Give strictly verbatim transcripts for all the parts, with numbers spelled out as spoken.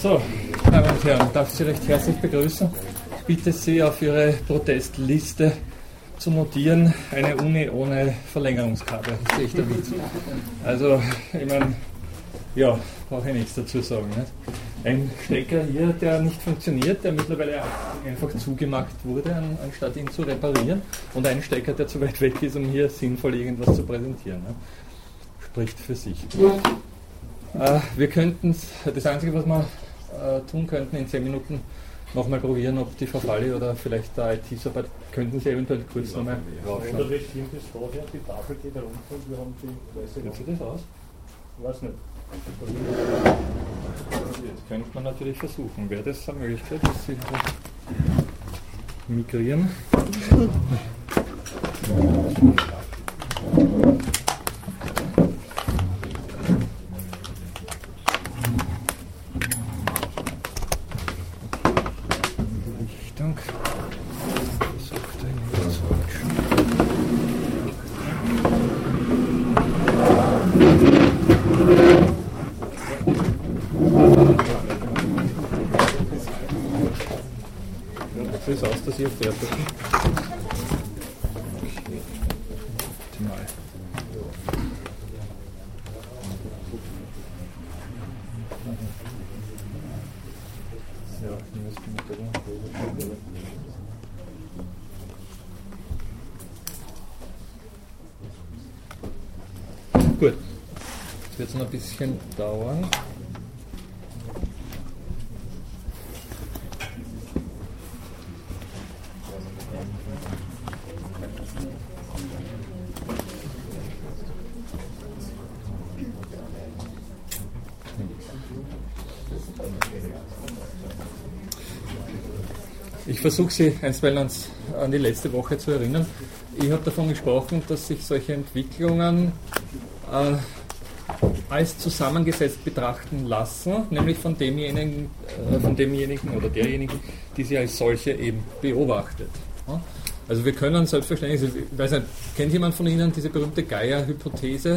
So, meine Damen und Herren, darf ich Sie recht herzlich begrüßen. Ich bitte Sie, auf Ihre Protestliste zu notieren, eine Uni ohne Verlängerungskabel. Das ist echt der Witz. Also, ich meine, ja, brauche ich nichts dazu sagen. Nicht? Ein Stecker hier, der nicht funktioniert, der mittlerweile einfach zugemacht wurde, anstatt ihn zu reparieren. Und ein Stecker, der zu weit weg ist, um hier sinnvoll irgendwas zu präsentieren. Nicht? Spricht für sich. Äh, wir könnten, das Einzige, was wir äh, tun könnten, in zehn Minuten nochmal probieren, ob die verfalle oder vielleicht der I T-Support, könnten Sie eventuell kurz ja, nochmal raufschauen. Oder wie stimmt das vorher? Die Tafel geht herunter und wir haben die weiße. Sieht Sie das aus? Ich weiß nicht. Das könnte man natürlich versuchen. Wäre das eine Möglichkeit, dass Sie migrieren? Das ist aus, dass ihr fertig seid. Optimal. Ja, ich muss mit Gut. Das wird noch ein bisschen dauern. Ich versuche Sie einstweilen ans, an die letzte Woche zu erinnern. Ich habe davon gesprochen, dass sich solche Entwicklungen äh, als zusammengesetzt betrachten lassen, nämlich von demjenigen, äh, von demjenigen oder derjenigen, die sie als solche eben beobachtet. Ja? Also wir können selbstverständlich, ich weiß nicht, kennt jemand von Ihnen diese berühmte Gaia-Hypothese?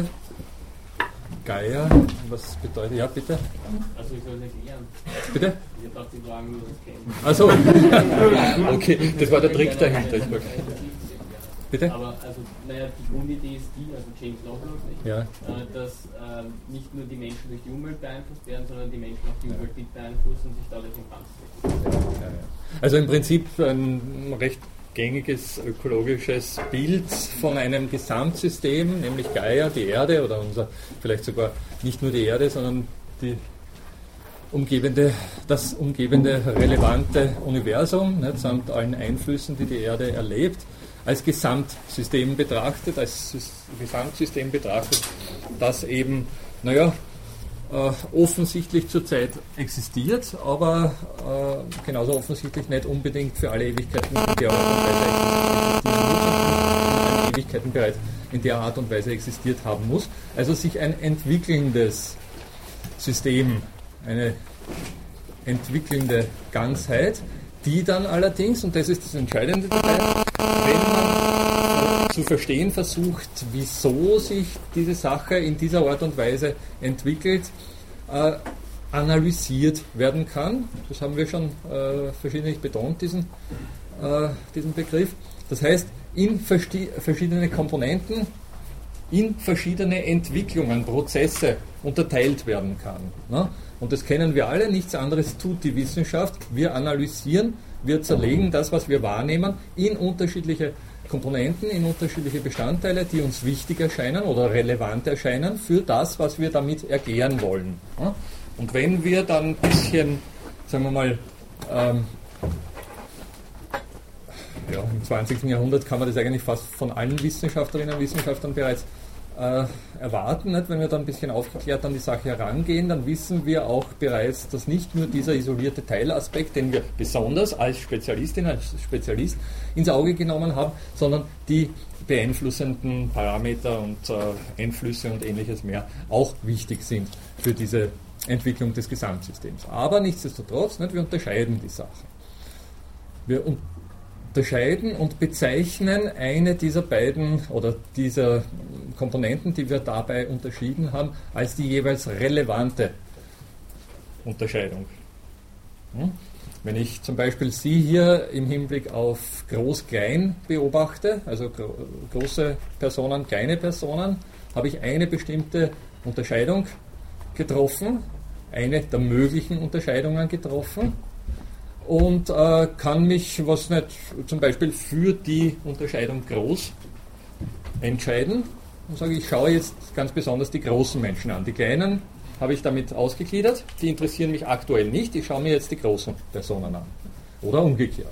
Gaia, was bedeutet, ja bitte? Also ich soll es erklären. Bitte? Ich dachte, Sie fragen nur das kennen. Achso, okay, das war der Trick dahinter. Ich bitte? Aber also, naja, die Grundidee ist die, also James Lovelock, nicht? Ja. Äh, dass äh, nicht nur die Menschen durch die Umwelt beeinflusst werden, sondern die Menschen auch die Umwelt mit beeinflussen und sich dadurch im Ganzen. Ja, ja. Also im Prinzip ein recht gängiges ökologisches Bild von einem Gesamtsystem, nämlich Gaia, die Erde oder unser, vielleicht sogar nicht nur die Erde, sondern die umgebende, das umgebende relevante Universum, nicht, samt allen Einflüssen, die die Erde erlebt, als Gesamtsystem betrachtet, als Gesamtsystem betrachtet, das eben, naja, äh, offensichtlich zurzeit existiert, aber äh, genauso offensichtlich nicht unbedingt für alle Ewigkeiten in der Art und Weise existieren muss, Ewigkeiten bereits in der Art und Weise existiert haben muss. Also sich ein entwickelndes System, eine entwickelnde Ganzheit, die dann allerdings, und das ist das Entscheidende dabei, wenn man zu verstehen versucht, wieso sich diese Sache in dieser Art und Weise entwickelt, äh, analysiert werden kann. Das haben wir schon äh, verschiedentlich betont, diesen, äh, diesen Begriff. Das heißt, in verschiedene Komponenten, in verschiedene Entwicklungen, Prozesse unterteilt werden kann. Ne? Und das kennen wir alle, nichts anderes tut die Wissenschaft. Wir analysieren, wir zerlegen das, was wir wahrnehmen, in unterschiedliche Komponenten, in unterschiedliche Bestandteile, die uns wichtig erscheinen oder relevant erscheinen für das, was wir damit erklären wollen. Ne? Und wenn wir dann ein bisschen, sagen wir mal, ähm, ja, im zwanzigsten Jahrhundert kann man das eigentlich fast von allen Wissenschaftlerinnen und Wissenschaftlern bereits äh, erwarten. Nicht? Wenn wir dann ein bisschen aufgeklärt an die Sache herangehen, dann wissen wir auch bereits, dass nicht nur dieser isolierte Teilaspekt, den wir besonders als Spezialistin, als Spezialist ins Auge genommen haben, sondern die beeinflussenden Parameter und äh, Einflüsse und ähnliches mehr auch wichtig sind für diese Entwicklung des Gesamtsystems. Aber nichtsdestotrotz, nicht, wir unterscheiden die Sachen. Wir unterscheiden und bezeichnen eine dieser beiden oder dieser Komponenten, die wir dabei unterschieden haben, als die jeweils relevante Unterscheidung. Wenn ich zum Beispiel Sie hier im Hinblick auf Groß-Klein beobachte, also gro- große Personen, kleine Personen, habe ich eine bestimmte Unterscheidung getroffen, eine der möglichen Unterscheidungen getroffen und äh, kann mich, was nicht, zum Beispiel für die Unterscheidung groß entscheiden und sage, ich schaue jetzt ganz besonders die großen Menschen an. Die kleinen habe ich damit ausgegliedert, die interessieren mich aktuell nicht, ich schaue mir jetzt die großen Personen an. Oder umgekehrt.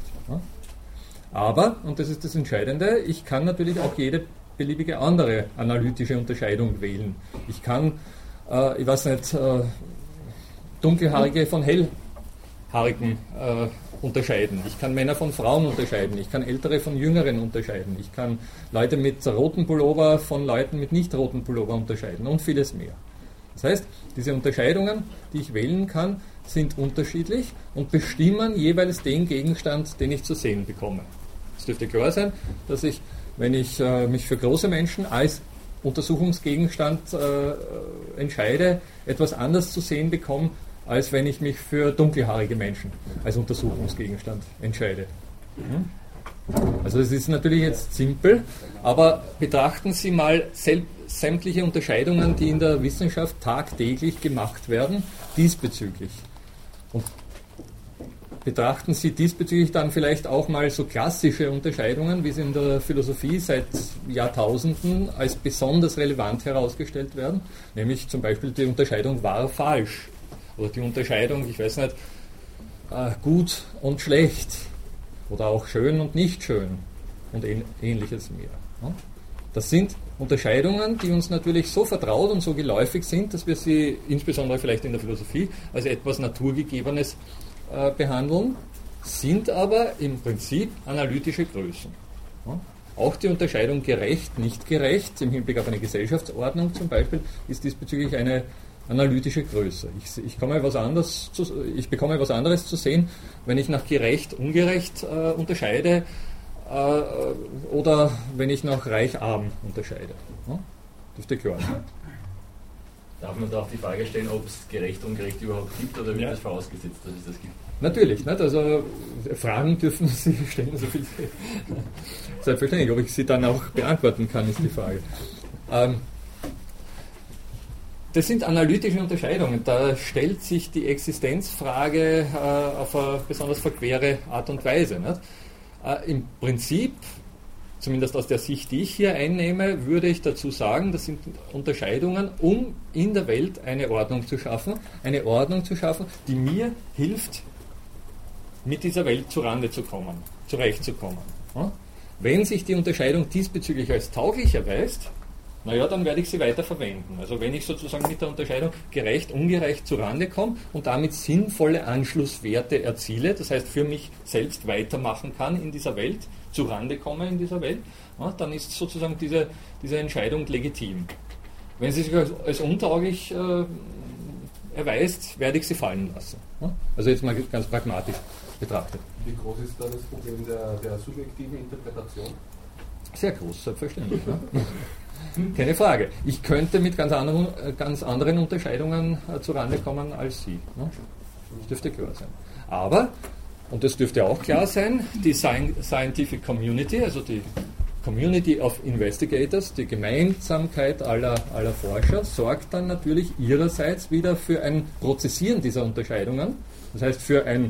Aber, und das ist das Entscheidende, ich kann natürlich auch jede beliebige andere analytische Unterscheidung wählen. Ich kann, äh, ich weiß nicht, äh, Dunkelhaarige von Hellhaarigen äh, unterscheiden. Ich kann Männer von Frauen unterscheiden. Ich kann Ältere von Jüngeren unterscheiden. Ich kann Leute mit roten Pullover von Leuten mit nicht roten Pullover unterscheiden und vieles mehr. Das heißt, diese Unterscheidungen, die ich wählen kann, sind unterschiedlich und bestimmen jeweils den Gegenstand, den ich zu sehen bekomme. Es dürfte klar sein, dass ich, wenn ich äh, mich für große Menschen als Untersuchungsgegenstand äh, entscheide, etwas anders zu sehen bekomme, als wenn ich mich für dunkelhaarige Menschen als Untersuchungsgegenstand entscheide. Mhm. Also das ist natürlich jetzt simpel, aber betrachten Sie mal selbst sämtliche Unterscheidungen, die in der Wissenschaft tagtäglich gemacht werden, diesbezüglich. Und betrachten Sie diesbezüglich dann vielleicht auch mal so klassische Unterscheidungen, wie sie in der Philosophie seit Jahrtausenden als besonders relevant herausgestellt werden, nämlich zum Beispiel die Unterscheidung wahr-falsch oder die Unterscheidung, ich weiß nicht, gut und schlecht oder auch schön und nicht schön und ähnliches mehr. Das sind Unterscheidungen, die uns natürlich so vertraut und so geläufig sind, dass wir sie insbesondere vielleicht in der Philosophie als etwas Naturgegebenes äh, behandeln, sind aber im Prinzip analytische Größen. Ja? Auch die Unterscheidung gerecht, nicht gerecht, im Hinblick auf eine Gesellschaftsordnung zum Beispiel, ist diesbezüglich eine analytische Größe. Ich, ich, komme was anderes zu, ich bekomme etwas anderes zu sehen, wenn ich nach gerecht, ungerecht äh, unterscheide, oder wenn ich nach reich-arm unterscheide. Ja? Dürfte klar sein. Darf man da auch die Frage stellen, ob es gerecht und ungerecht überhaupt gibt oder wird ja. das vorausgesetzt, dass es das gibt? Natürlich, nicht? Also Fragen dürfen Sie stellen, so viel selbstverständlich. Ob ich sie dann auch beantworten kann, ist die Frage. Ähm, das sind analytische Unterscheidungen. Da stellt sich die Existenzfrage äh, auf eine besonders verquere Art und Weise. Nicht? Äh, Im Prinzip, zumindest aus der Sicht, die ich hier einnehme, würde ich dazu sagen, das sind Unterscheidungen, um in der Welt eine Ordnung zu schaffen, eine Ordnung zu schaffen, die mir hilft, mit dieser Welt zurande zu kommen, zurechtzukommen. Ja? Wenn sich die Unterscheidung diesbezüglich als tauglich erweist, naja, dann werde ich sie weiter verwenden. Also wenn ich sozusagen mit der Unterscheidung gerecht, ungerecht zurande komme und damit sinnvolle Anschlusswerte erziele, das heißt für mich selbst weitermachen kann in dieser Welt, zurande komme in dieser Welt, ja, dann ist sozusagen diese, diese Entscheidung legitim. Wenn sie sich als, als untauglich äh, erweist, werde ich sie fallen lassen. Ja? Also jetzt mal ganz pragmatisch betrachtet. Wie groß ist da das Problem der, der subjektiven Interpretation? Sehr groß, selbstverständlich. Ja? Keine Frage. Ich könnte mit ganz anderen, ganz anderen Unterscheidungen äh, zurande kommen als Sie. Ne? Das dürfte klar sein. Aber, und das dürfte auch klar sein, die Scientific Community, also die Community of Investigators, die Gemeinsamkeit aller, aller Forscher, sorgt dann natürlich ihrerseits wieder für ein Prozessieren dieser Unterscheidungen. Das heißt, für ein,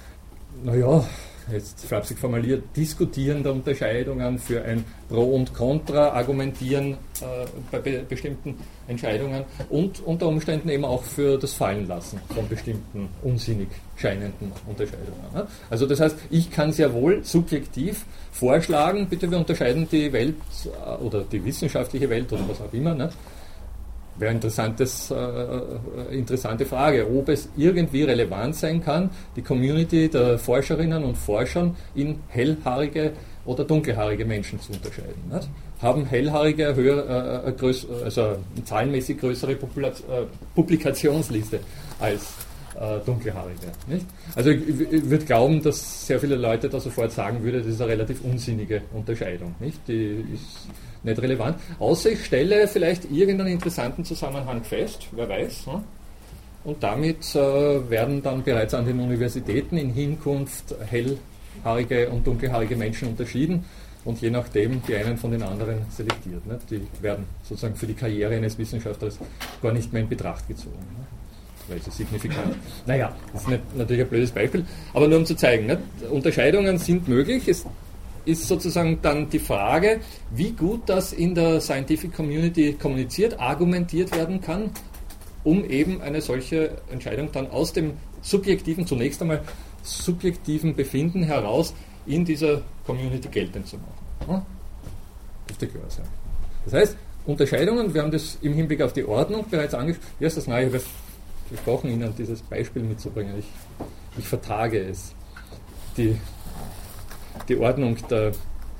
naja, jetzt flapsig formuliert, Diskutieren der Unterscheidungen, für ein Pro und Contra argumentieren äh, bei be- bestimmten Entscheidungen und unter Umständen eben auch für das Fallenlassen von bestimmten unsinnig scheinenden Unterscheidungen. Ne? Also das heißt, ich kann sehr wohl subjektiv vorschlagen, bitte wir unterscheiden die Welt äh, oder die wissenschaftliche Welt oder was auch immer, ne? Wäre eine interessantes, äh, interessante Frage, ob es irgendwie relevant sein kann, die Community der Forscherinnen und Forschern in hellhaarige oder dunkelhaarige Menschen zu unterscheiden. Nicht? Haben hellhaarige eine, höhere, äh, größ, also eine zahlenmäßig größere Popula- äh, Publikationsliste als äh, dunkelhaarige. Nicht? Also ich, ich würde glauben, dass sehr viele Leute da sofort sagen würden, das ist eine relativ unsinnige Unterscheidung. Nicht? Die ist nicht relevant. Außer ich stelle vielleicht irgendeinen interessanten Zusammenhang fest, wer weiß. Hm? und damit äh, werden dann bereits an den Universitäten in Hinkunft hellhaarige und dunkelhaarige Menschen unterschieden und je nachdem die einen von den anderen selektiert. Ne? Die werden sozusagen für die Karriere eines Wissenschaftlers gar nicht mehr in Betracht gezogen. Ne? Weil sie signifikant. Naja, das ist nicht, natürlich ein blödes Beispiel, aber nur um zu zeigen, ne? Unterscheidungen sind möglich. Es ist sozusagen dann die Frage, wie gut das in der Scientific Community kommuniziert, argumentiert werden kann, um eben eine solche Entscheidung dann aus dem subjektiven, zunächst einmal subjektiven Befinden heraus in dieser Community geltend zu machen. Dürfte klar sein. Das heißt, Unterscheidungen, wir haben das im Hinblick auf die Ordnung bereits angesprochen. Wie ist das? Nein, ich habe versprochen, Ihnen dieses Beispiel mitzubringen. Ich, ich vertage es. Die, die Ordnung der...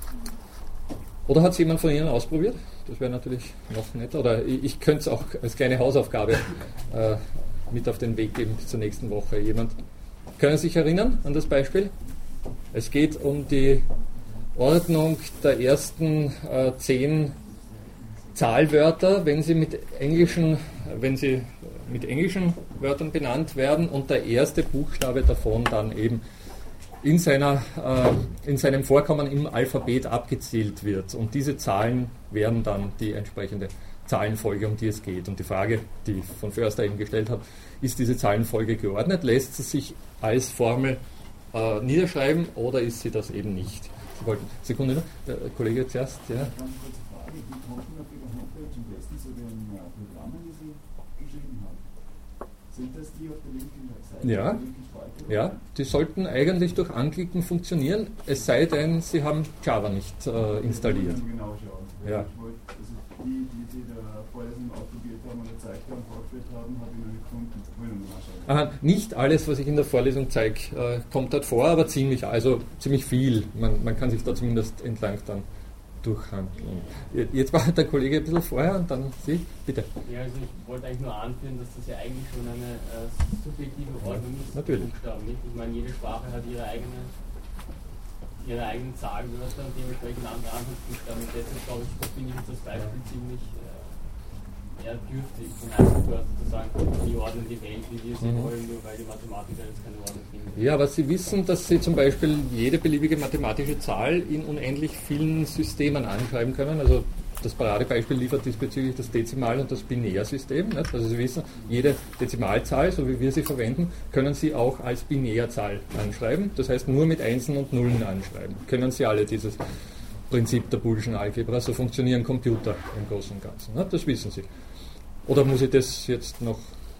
Oder hat es jemand von Ihnen ausprobiert? Das wäre natürlich noch netter. Oder ich, ich könnte es auch als kleine Hausaufgabe äh, mit auf den Weg geben bis zur nächsten Woche. Jemand, können Sie sich erinnern an das Beispiel? Es geht um die Ordnung der ersten äh, zehn Zahlwörter, wenn sie mit englischen, wenn sie mit englischen Wörtern benannt werden und der erste Buchstabe davon dann eben in, seiner, äh, in seinem Vorkommen im Alphabet abgezählt wird. Und diese Zahlen wären dann die entsprechende Zahlenfolge, um die es geht. Und die Frage, die ich von Förster eben gestellt habe, ist diese Zahlenfolge geordnet? Lässt sie sich als Formel äh, niederschreiben oder ist sie das eben nicht? Sie wollten, Sekunde noch, der Kollege zuerst. Ja. Eine kurze Frage, die konnten auf Ihrer Homepage am besten zu den uh, Programmen, die Sie geschrieben haben. Sind das die auf der linken Seite? Ja, der linken Spalte, ja, die sollten eigentlich durch Anklicken funktionieren, es sei denn, Sie haben Java nicht äh, installiert. Genau schauen. Ja. Ich wollte, also die, die Sie der Vorlesung ausprobiert haben und gezeigt haben, vorgeführt haben, habe ich noch nicht gefunden. Aha, nicht alles, was ich in der Vorlesung zeige, äh, kommt dort vor, aber ziemlich, also ziemlich viel. Man, man kann sich da zumindest entlang dann durchhandeln. Jetzt war der Kollege ein bisschen vorher und dann Sie, bitte. Ja, also ich wollte eigentlich nur anführen, dass das ja eigentlich schon eine äh, subjektive Ordnung ist. Natürlich. Buchstaben, nicht? Ich meine, jede Sprache hat ihre eigene ihre eigenen Zahlwörter und dementsprechend andere Anfangsbuchstaben. Und deshalb glaube ich, finde ich jetzt das Beispiel ziemlich äh, eher dürftig, von Einzelwörtern zu sagen, die ordnen die Welt, wie wir sie mhm. wollen, nur weil die Mathematiker jetzt keine Ordnung finden. Ja, aber Sie wissen, dass Sie zum Beispiel jede beliebige mathematische Zahl in unendlich vielen Systemen anschreiben können. Also das Paradebeispiel liefert diesbezüglich das Dezimal- und das Binärsystem. Nicht? Also Sie wissen, jede Dezimalzahl, so wie wir sie verwenden, können Sie auch als Binärzahl anschreiben. Das heißt, nur mit Einsen und Nullen anschreiben. Können Sie alle dieses Prinzip der Boolschen Algebra, so funktionieren Computer im Großen und Ganzen. Nicht? Das wissen Sie. Oder muss ich das jetzt noch...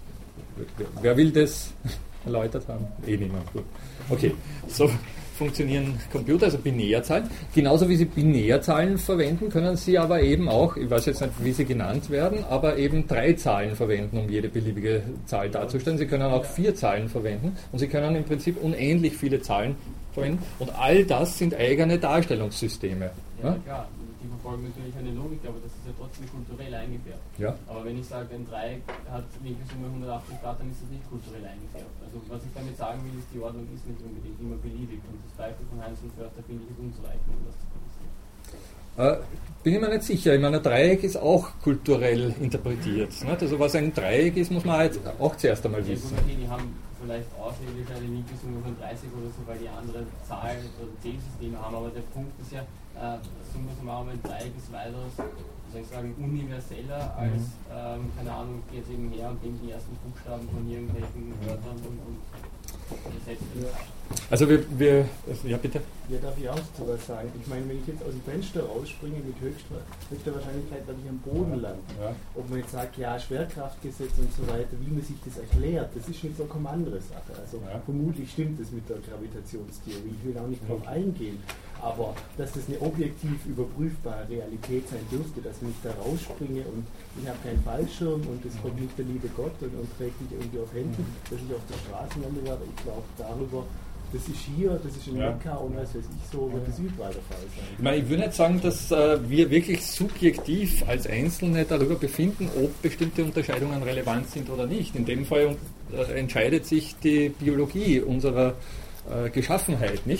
Wer will das erläutert haben? Eh niemand. Gut. Okay, so funktionieren Computer, also Binärzahlen. Genauso wie Sie Binärzahlen verwenden, können Sie aber eben auch, ich weiß jetzt nicht, wie sie genannt werden, aber eben drei Zahlen verwenden, um jede beliebige Zahl darzustellen. Sie können auch vier Zahlen verwenden und Sie können im Prinzip unendlich viele Zahlen verwenden. Und all das sind eigene Darstellungssysteme. Ja, ja? Klar, die verfolgen natürlich eine Logik, aber das ist ja trotzdem kulturell eingefärbt. Ja. Aber wenn ich sage, ein Dreieck hat Winkelsumme hundertachtzig Grad, dann ist das nicht kulturell eingefärbt. Also was ich damit sagen will, ist, die Ordnung ist nicht unbedingt immer beliebig. Und das Beispiel von Heinz und Förster finde ich ist unzureichend, um das zu kommunizieren. Äh, bin ich mir nicht sicher. Ich meine, ein Dreieck ist auch kulturell interpretiert. Nicht? Also was ein Dreieck ist, muss man halt auch zuerst einmal wissen. Ja, gut, okay, die haben vielleicht außergewöhnlich eine Winkelsumme von dreißig oder so, weil die andere Zahlen oder Zählsysteme haben, aber der Punkt ist ja, äh, summa summarum, ein Dreieck ist weitaus, soll ich sagen, universeller als, ähm, keine Ahnung, geht jetzt eben her und nimmt die ersten Buchstaben von irgendwelchen Wörtern und, und setzt das. Also wir, wir, ja bitte. Ja, darf ich auch zu was sagen? Ich meine, wenn ich jetzt aus dem Fenster rausspringe mit höchster, höchster Wahrscheinlichkeit, werde ich am Boden landen. Ja. Ob man jetzt sagt, ja, Schwerkraftgesetz und so weiter, wie man sich das erklärt, das ist eine vollkommen andere Sache. Also ja. Vermutlich stimmt es mit der Gravitationstheorie. Ich will auch nicht drauf eingehen. Aber dass das eine objektiv überprüfbare Realität sein dürfte, dass wenn ich da rausspringe und ich habe keinen Fallschirm und es kommt nicht der liebe Gott und, und trägt mich irgendwie auf Händen, dass ich auf der Straße lande werde, ich glaube darüber, das ist hier, das ist in ja. Mekka und was weiß ich, so wird das überall der Fall sein. Ich meine, ich würde nicht sagen, dass äh, wir wirklich subjektiv als Einzelne darüber befinden, ob bestimmte Unterscheidungen relevant sind oder nicht. In dem Fall äh, entscheidet sich die Biologie unserer äh, Geschaffenheit, nicht?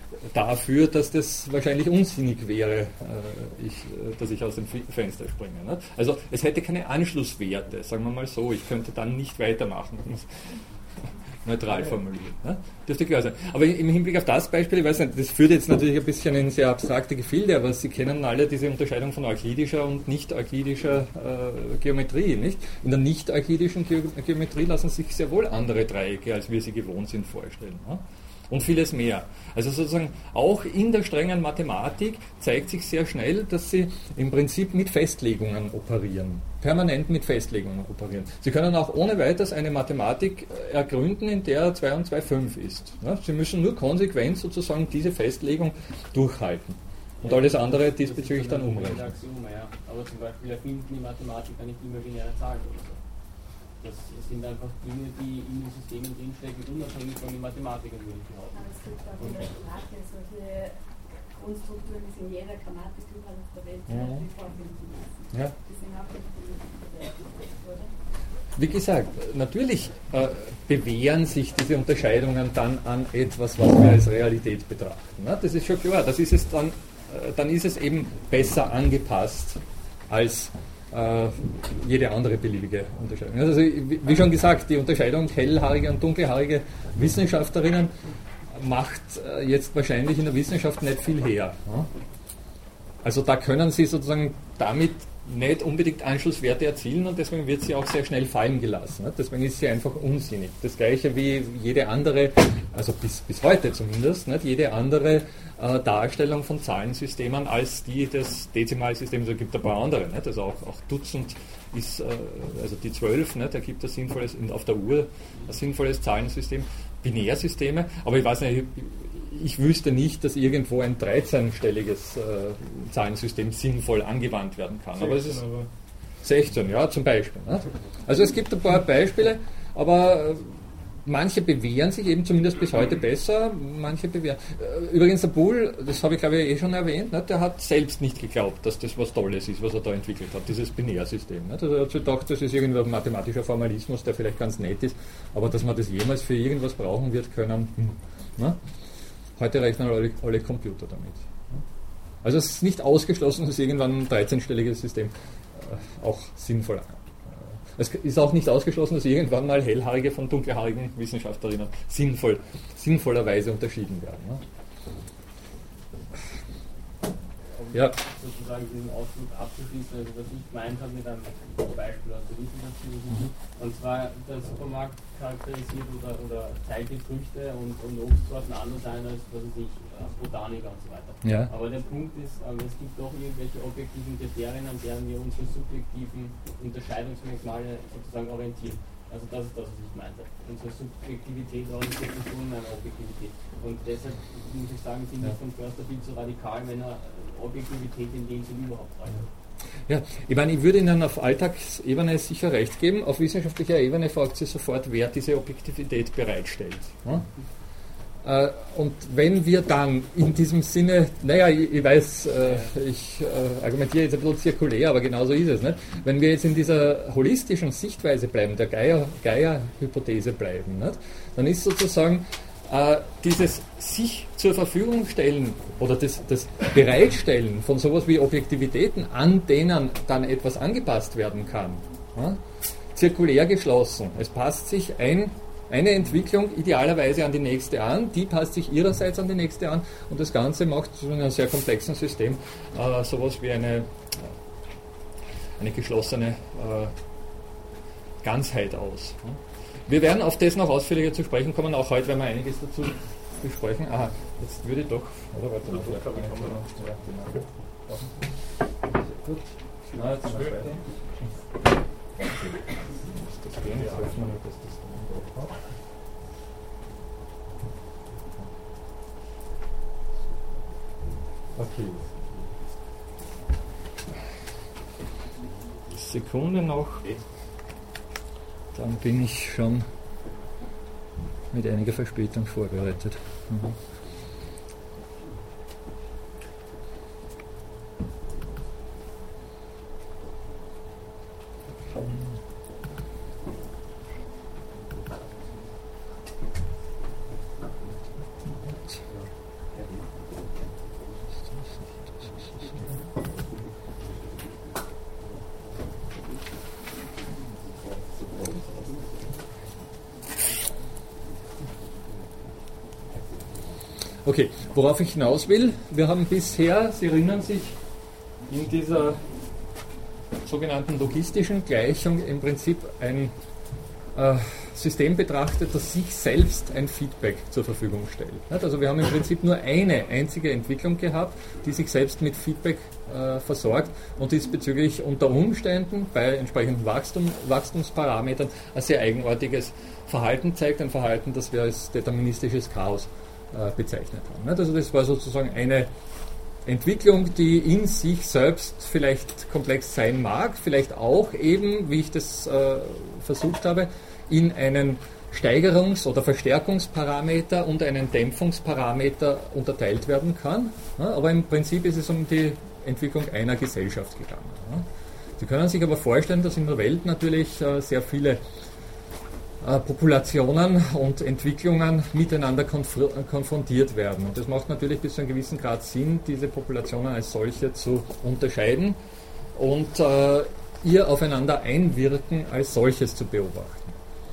dafür, dass das wahrscheinlich unsinnig wäre, äh, ich, dass ich aus dem Fenster springe. Ne? Also es hätte keine Anschlusswerte, sagen wir mal so. Ich könnte dann nicht weitermachen. Neutral formuliert. Ne? Dürfte klar sein. Aber im Hinblick auf das Beispiel, ich weiß nicht, das führt jetzt natürlich ein bisschen in sehr abstrakte Gefilde, aber Sie kennen alle diese Unterscheidung von euklidischer und nicht-euklidischer äh, Geometrie. Nicht? In der nicht-euklidischen Ge Geometrie lassen sich sehr wohl andere Dreiecke, als wir sie gewohnt sind, vorstellen. Ne? Und vieles mehr. Also sozusagen auch in der strengen Mathematik zeigt sich sehr schnell, dass Sie im Prinzip mit Festlegungen operieren. Permanent mit Festlegungen operieren. Sie können auch ohne weiteres eine Mathematik ergründen, in der zwei und zwei fünf ist. Sie müssen nur konsequent sozusagen diese Festlegung durchhalten. Und alles andere diesbezüglich dann umrechnen. Ja. Aber zum Beispiel erfinden die Mathematiker nicht imaginäre Zahlen oder so. Das sind einfach Dinge, die in den Systemen drinstecken, unabhängig von den Mathematikern, würde ich behaupten. Aber es gibt auch in der Sprache solche Grundstrukturen, die es in jeder Grammatikgruppe auf der Welt ja. vorfinden lassen. Ja. Die sind auch nicht oder? Wie gesagt, natürlich äh, bewähren sich diese Unterscheidungen dann an etwas, was wir als Realität betrachten. Ne? Das ist schon klar. Das ist es dann, äh, dann ist es eben besser angepasst als äh, jede andere beliebige Unterscheidung. Also wie, wie schon gesagt, die Unterscheidung hellhaarige und dunkelhaarige Wissenschaftlerinnen macht äh, jetzt wahrscheinlich in der Wissenschaft nicht viel her. Ne? Also da können Sie sozusagen damit nicht unbedingt Anschlusswerte erzielen und deswegen wird sie auch sehr schnell fallen gelassen. Ne? Deswegen ist sie einfach unsinnig. Das gleiche wie jede andere, also bis, bis heute zumindest, nicht? Jede andere äh, Darstellung von Zahlensystemen als die des Dezimalsystems. Es gibt ein paar andere, nicht? Also auch, auch Dutzend ist, äh, also die zwölf, nicht? Da gibt es sinnvolles, auf der Uhr ein sinnvolles Zahlensystem, Binärsysteme, aber ich weiß nicht, ich, ich wüsste nicht, dass irgendwo ein dreizehnstelliges äh, Zahlensystem sinnvoll angewandt werden kann. Aber es ist sechzehn, ja, zum Beispiel. Ne? Also es gibt ein paar Beispiele, aber äh, manche bewähren sich eben zumindest bis heute besser, manche bewähren. Äh, übrigens der Boole, das habe ich glaube ich eh schon erwähnt, ne, der hat selbst nicht geglaubt, dass das was Tolles ist, was er da entwickelt hat, dieses Binärsystem. Ne? Also er hat sich gedacht, das ist irgendwie ein mathematischer Formalismus, der vielleicht ganz nett ist, aber dass man das jemals für irgendwas brauchen wird können, hm, ne? Heute rechnen alle, alle Computer damit. Also es ist nicht ausgeschlossen, dass irgendwann ein dreizehnstelliges System äh, auch sinnvoll ist. Es ist auch nicht ausgeschlossen, dass irgendwann mal hellhaarige von dunkelhaarigen Wissenschaftlerinnen sinnvoll, sinnvollerweise unterschieden werden. Ne? Ja. Sozusagen diesen Ausdruck abzuschließen, also was ich gemeint habe mit einem Beispiel aus der Wissenschaftsphilosophie. Und zwar, der Supermarkt charakterisiert oder, oder zeigt die Früchte und, und Obstsorten anders ein als, was weiß ich, Botaniker und so weiter. Ja. Aber der Punkt ist, es gibt doch irgendwelche objektiven Kriterien, an deren wir unsere subjektiven Unterscheidungsmerkmale sozusagen orientieren. Also das ist das, was ich meinte. Unsere Subjektivität orientiert sich schon an einer Objektivität. Und deshalb muss ich sagen, finde ich von Förster viel zu radikal, wenn er Objektivität in dem Sinne überhaupt reicht. Ja, ich meine, ich würde Ihnen auf Alltagsebene sicher recht geben, auf wissenschaftlicher Ebene fragt sich sofort, wer diese Objektivität bereitstellt. Ja? Äh, und wenn wir dann in diesem Sinne, naja, ich, ich weiß, äh, ich äh, argumentiere jetzt ein bisschen zirkulär, aber genau so ist es, nicht? Wenn wir jetzt in dieser holistischen Sichtweise bleiben, der Gaia-Hypothese bleiben, nicht? Dann ist sozusagen Äh, dieses sich zur Verfügung stellen oder das, das Bereitstellen von sowas wie Objektivitäten, an denen dann etwas angepasst werden kann, ja, zirkulär geschlossen. Es passt sich ein, eine Entwicklung idealerweise an die nächste an, die passt sich ihrerseits an die nächste an und das Ganze macht in einem sehr komplexen System äh, sowas wie eine, eine geschlossene äh, Ganzheit aus. Ja. Wir werden auf das noch ausführlicher zu sprechen kommen, auch heute werden wir einiges dazu besprechen. Aha, jetzt würde ich doch. Oder warte mal, vielleicht kann ich noch. Gut. Na, jetzt sind wir weiter. Das gehen, jetzt hoffen wir, dass das dann doch hat. Okay. Sekunde noch. Dann bin ich schon mit einiger Verspätung vorbereitet. Mhm. Okay, worauf ich hinaus will, wir haben bisher, Sie erinnern sich, in dieser sogenannten logistischen Gleichung im Prinzip ein äh, System betrachtet, das sich selbst ein Feedback zur Verfügung stellt. Also wir haben im Prinzip nur eine einzige Entwicklung gehabt, die sich selbst mit Feedback äh, versorgt und diesbezüglich unter Umständen bei entsprechenden Wachstum, Wachstumsparametern ein sehr eigenartiges Verhalten zeigt, ein Verhalten, das wir als deterministisches Chaos äh, bezeichnet haben. Also das war sozusagen eine Entwicklung, die in sich selbst vielleicht komplex sein mag, vielleicht auch eben, wie ich das äh, versucht habe, in einen Steigerungs- oder Verstärkungsparameter und einen Dämpfungsparameter unterteilt werden kann. Ja, aber im Prinzip ist es um die Entwicklung einer Gesellschaft gegangen. Ja. Sie können sich aber vorstellen, dass in der Welt natürlich äh, sehr viele äh, Populationen und Entwicklungen miteinander konf- konfrontiert werden. Und das macht natürlich bis zu einem gewissen Grad Sinn, diese Populationen als solche zu unterscheiden und äh, ihr aufeinander einwirken als solches zu beobachten.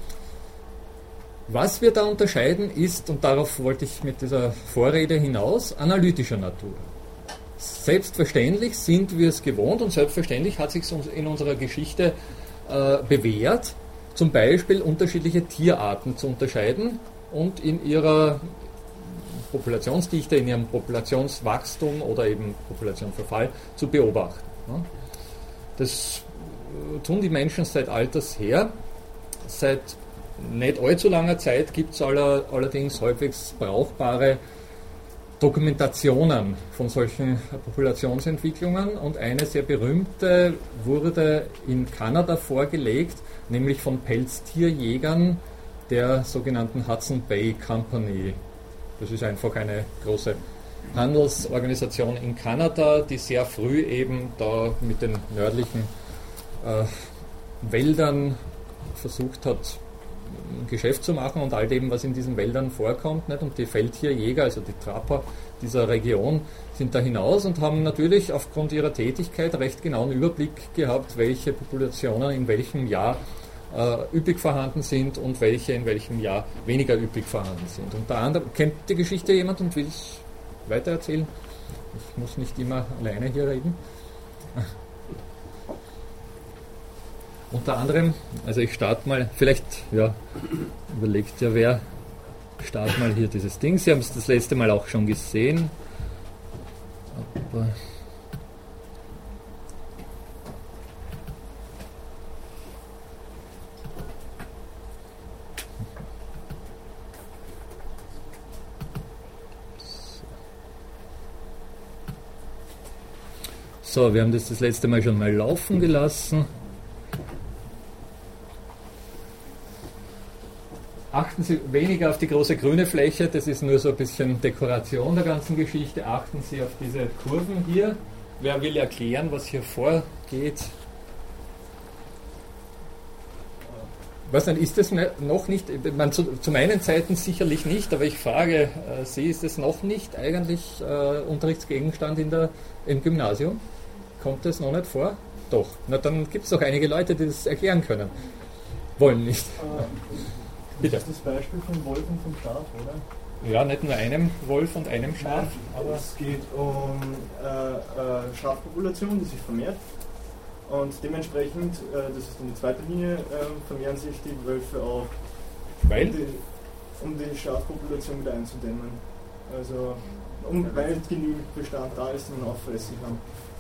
Was wir da unterscheiden ist, und darauf wollte ich mit dieser Vorrede hinaus, analytischer Natur. Selbstverständlich sind wir es gewohnt und selbstverständlich hat sich uns in unserer Geschichte äh, bewährt, zum Beispiel unterschiedliche Tierarten zu unterscheiden und in ihrer Populationsdichte, in ihrem Populationswachstum oder eben Populationsverfall zu beobachten. Das tun die Menschen seit alters her. Seit nicht allzu langer Zeit gibt es aller, allerdings halbwegs brauchbare Dokumentationen von solchen Populationsentwicklungen und eine sehr berühmte wurde in Kanada vorgelegt, nämlich von Pelztierjägern der sogenannten Hudson Bay Company. Das ist einfach eine große Handelsorganisation in Kanada, die sehr früh eben da mit den nördlichen äh, Wäldern versucht hat, ein Geschäft zu machen und all dem, was in diesen Wäldern vorkommt. Nicht? Und die Feldtierjäger, also die Trapper dieser Region, sind da hinaus und haben natürlich aufgrund ihrer Tätigkeit recht genauen Überblick gehabt, welche Populationen in welchem Jahr äh, üppig vorhanden sind und welche in welchem Jahr weniger üppig vorhanden sind. Unter anderem, kennt die Geschichte jemand und will es weitererzählen? Ich muss nicht immer alleine hier reden. Unter anderem, also ich starte mal, vielleicht, ja, überlegt ja wer, starte mal hier dieses Ding. Sie haben es das letzte Mal auch schon gesehen. Aber so, wir haben das das letzte Mal schon mal laufen gelassen. Achten Sie weniger auf die große grüne Fläche, das ist nur so ein bisschen Dekoration der ganzen Geschichte. Achten Sie auf diese Kurven hier. Wer will erklären, was hier vorgeht? Was denn, ist das noch nicht, man, zu, zu meinen Zeiten sicherlich nicht, aber ich frage äh, Sie, ist das noch nicht eigentlich äh, Unterrichtsgegenstand in der, im Gymnasium? Kommt das noch nicht vor? Doch. Na, dann gibt es doch einige Leute, die das erklären können. Wollen nicht. Bitte. Das ist das Beispiel vom Wolf und vom Schaf, oder? Ja, nicht nur einem Wolf und einem Schaf. Aber es geht um äh, äh, Schafpopulation, die sich vermehrt. Und dementsprechend, äh, das ist dann die zweite Linie, äh, vermehren sich die Wölfe auch, Weil? um die, um die Schafpopulation wieder einzudämmen. Also, um, weil genügend Bestand da ist, den man auffressig haben.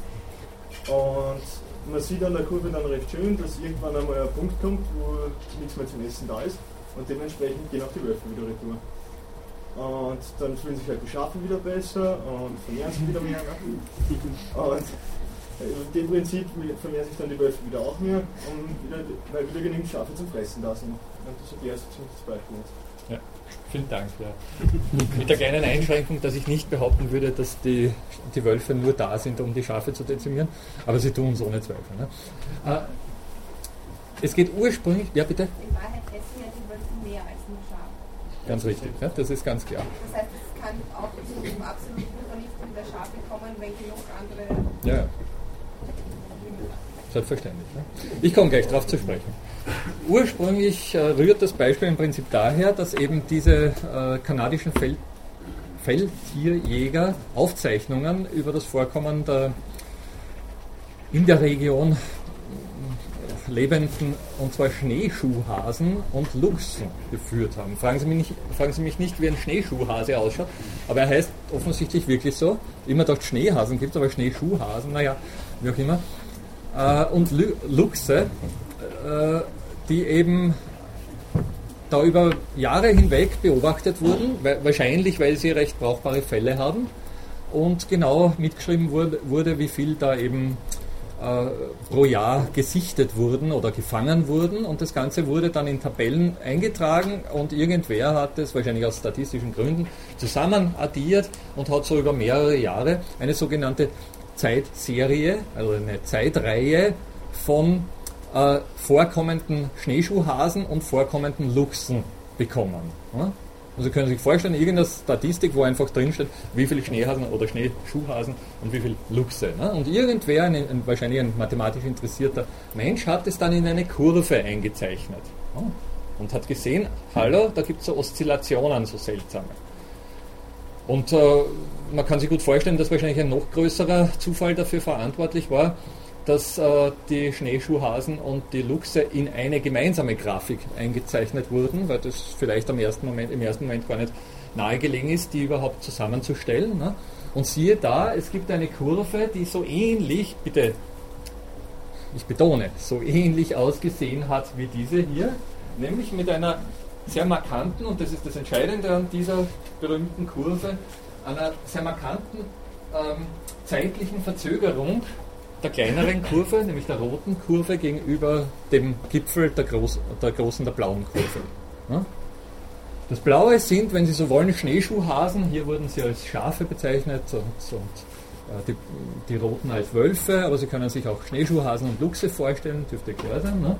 Und man sieht an der Kurve dann recht schön, dass irgendwann einmal ein Punkt kommt, wo nichts mehr zum Essen da ist. Und dementsprechend gehen auch die Wölfe wieder retour. Und dann fühlen sich halt die Schafe wieder besser und vermehren sich wieder mehr. Und in dem Prinzip vermehren sich dann die Wölfe wieder auch mehr, und wieder, weil wieder genügend Schafe zum Fressen da sind. Und das ist erst das Beispiel jetzt. Ja, vielen Dank. Ja. Mit der kleinen Einschränkung, dass ich nicht behaupten würde, dass die, die Wölfe nur da sind, um die Schafe zu dezimieren, aber sie tun es ohne Zweifel. Ne? Äh, es geht ursprünglich, ja bitte? In Wahrheit essen ja die Wölfe mehr als nur Schafe. Ganz richtig, ja, das ist ganz klar. Das heißt, es kann auch zu einer absoluten Vernichtung der Schafe kommen, wenn genug andere... Ja, selbstverständlich. Ne? Ich komme gleich darauf zu sprechen. Ursprünglich äh, rührt das Beispiel im Prinzip daher, dass eben diese äh, kanadischen Feld, Feldtierjäger Aufzeichnungen über das Vorkommen der in der Region lebenden, und zwar Schneeschuhhasen und Luchsen geführt haben. Fragen Sie mich nicht, fragen Sie mich nicht, wie ein Schneeschuhhase ausschaut, aber er heißt offensichtlich wirklich so. Immer dort Schneehasen gibt es, aber Schneeschuhhasen, naja, wie auch immer. Äh, und Lu- Luchse, äh, die eben da über Jahre hinweg beobachtet wurden, weil, wahrscheinlich weil sie recht brauchbare Fälle haben und genau mitgeschrieben wurde, wurde wie viel da eben äh, pro Jahr gesichtet wurden oder gefangen wurden, und das Ganze wurde dann in Tabellen eingetragen und irgendwer hat es wahrscheinlich aus statistischen Gründen zusammen addiert und hat so über mehrere Jahre eine sogenannte Zeitserie, also eine Zeitreihe von äh, vorkommenden Schneeschuhhasen und vorkommenden Luchsen bekommen. Ja? Also können Sie sich vorstellen, irgendeine Statistik, wo einfach drinsteht, wie viele Schneehasen oder Schneeschuhhasen und wie viele Luchse. Ne? Und irgendwer, ein, ein, wahrscheinlich ein mathematisch interessierter Mensch, hat es dann in eine Kurve eingezeichnet. Ja? Und hat gesehen, hallo, da gibt es so Oszillationen, so seltsame. Und äh, man kann sich gut vorstellen, dass wahrscheinlich ein noch größerer Zufall dafür verantwortlich war, dass äh, die Schneeschuhhasen und die Luchse in eine gemeinsame Grafik eingezeichnet wurden, weil das vielleicht am ersten Moment, im ersten Moment gar nicht nahegelegen ist, die überhaupt zusammenzustellen. Ne? Und siehe da, es gibt eine Kurve, die so ähnlich, bitte, ich betone, so ähnlich ausgesehen hat wie diese hier, nämlich mit einer sehr markanten, und das ist das Entscheidende an dieser berühmten Kurve, einer sehr markanten ähm, zeitlichen Verzögerung der kleineren Kurve, nämlich der roten Kurve gegenüber dem Gipfel der, Groß, der großen, der blauen Kurve. Ja? Das Blaue sind, wenn Sie so wollen, Schneeschuhhasen, hier wurden sie als Schafe bezeichnet und, und äh, die, die Roten als Wölfe, aber Sie können sich auch Schneeschuhhasen und Luchse vorstellen, dürfte klar sein. Ne?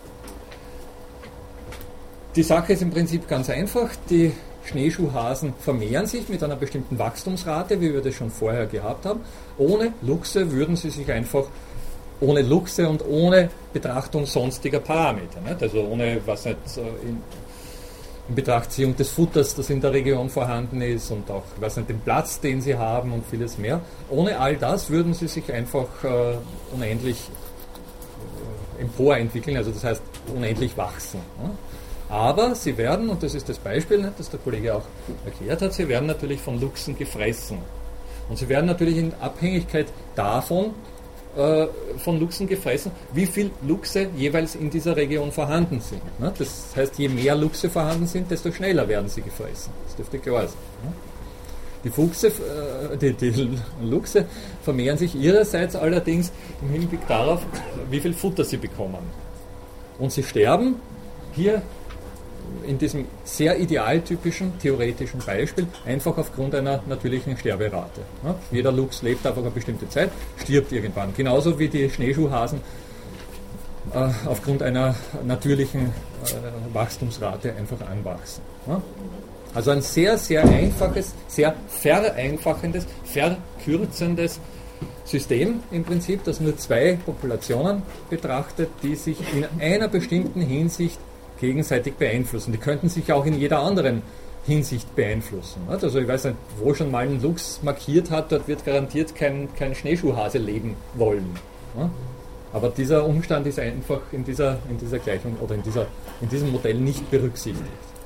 Die Sache ist im Prinzip ganz einfach, die Schneeschuhhasen vermehren sich mit einer bestimmten Wachstumsrate, wie wir das schon vorher gehabt haben. Ohne Luchse würden sie sich einfach, ohne Luchse und ohne Betrachtung sonstiger Parameter, nicht? Also ohne, was nicht, in, in Betrachtziehung des Futters, das in der Region vorhanden ist, und auch, was nicht, den Platz, den sie haben und vieles mehr. Ohne all das würden sie sich einfach äh, unendlich äh, emporentwickeln, also das heißt unendlich wachsen. Ne? Aber sie werden, und das ist das Beispiel, das der Kollege auch erklärt hat, sie werden natürlich von Luchsen gefressen. Und sie werden natürlich in Abhängigkeit davon äh, von Luchsen gefressen, wie viele Luchse jeweils in dieser Region vorhanden sind. Ne? Das heißt, je mehr Luchse vorhanden sind, desto schneller werden sie gefressen. Das dürfte klar sein. Ne? Die, Fuchse, äh, die, die Luchse vermehren sich ihrerseits allerdings im Hinblick darauf, wie viel Futter sie bekommen. Und sie sterben hier in diesem sehr idealtypischen, theoretischen Beispiel einfach aufgrund einer natürlichen Sterberate. Ja, jeder Luchs lebt einfach eine bestimmte Zeit, stirbt irgendwann. Genauso wie die Schneeschuhhasen äh, aufgrund einer natürlichen äh, Wachstumsrate einfach anwachsen. Ja. Also ein sehr, sehr einfaches, sehr vereinfachendes, verkürzendes System im Prinzip, das nur zwei Populationen betrachtet, die sich in einer bestimmten Hinsicht gegenseitig beeinflussen. Die könnten sich auch in jeder anderen Hinsicht beeinflussen. Also ich weiß nicht, wo schon mal ein Luchs markiert hat, dort wird garantiert kein, kein Schneeschuhhase leben wollen. Aber dieser Umstand ist einfach in dieser, in dieser Gleichung oder in, dieser, in diesem Modell nicht berücksichtigt.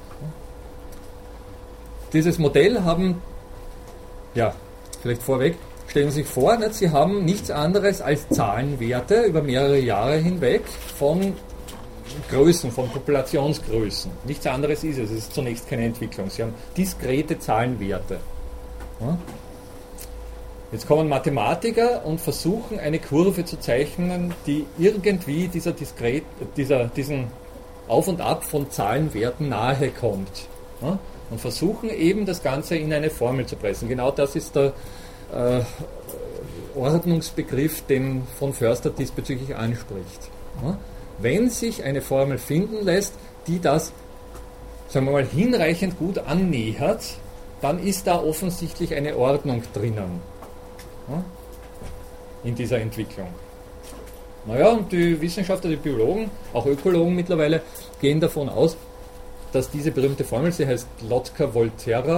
Dieses Modell haben, ja, vielleicht vorweg, stellen Sie sich vor, nicht, Sie haben nichts anderes als Zahlenwerte über mehrere Jahre hinweg von Größen, von Populationsgrößen. Nichts anderes ist es. Es ist zunächst keine Entwicklung. Sie haben diskrete Zahlenwerte. Ja? Jetzt kommen Mathematiker und versuchen, eine Kurve zu zeichnen, die irgendwie dieser diskret, dieser, diesen Auf und Ab von Zahlenwerten nahe kommt. Ja? Und versuchen eben das Ganze in eine Formel zu pressen. Genau das ist der äh, Ordnungsbegriff, den von Förster diesbezüglich anspricht. Ja? Wenn sich eine Formel finden lässt, die das, sagen wir mal, hinreichend gut annähert, dann ist da offensichtlich eine Ordnung drinnen. Ja? In dieser Entwicklung. Naja, und die Wissenschaftler, die Biologen, auch Ökologen mittlerweile, gehen davon aus, dass diese berühmte Formel, sie heißt Lotka-Volterra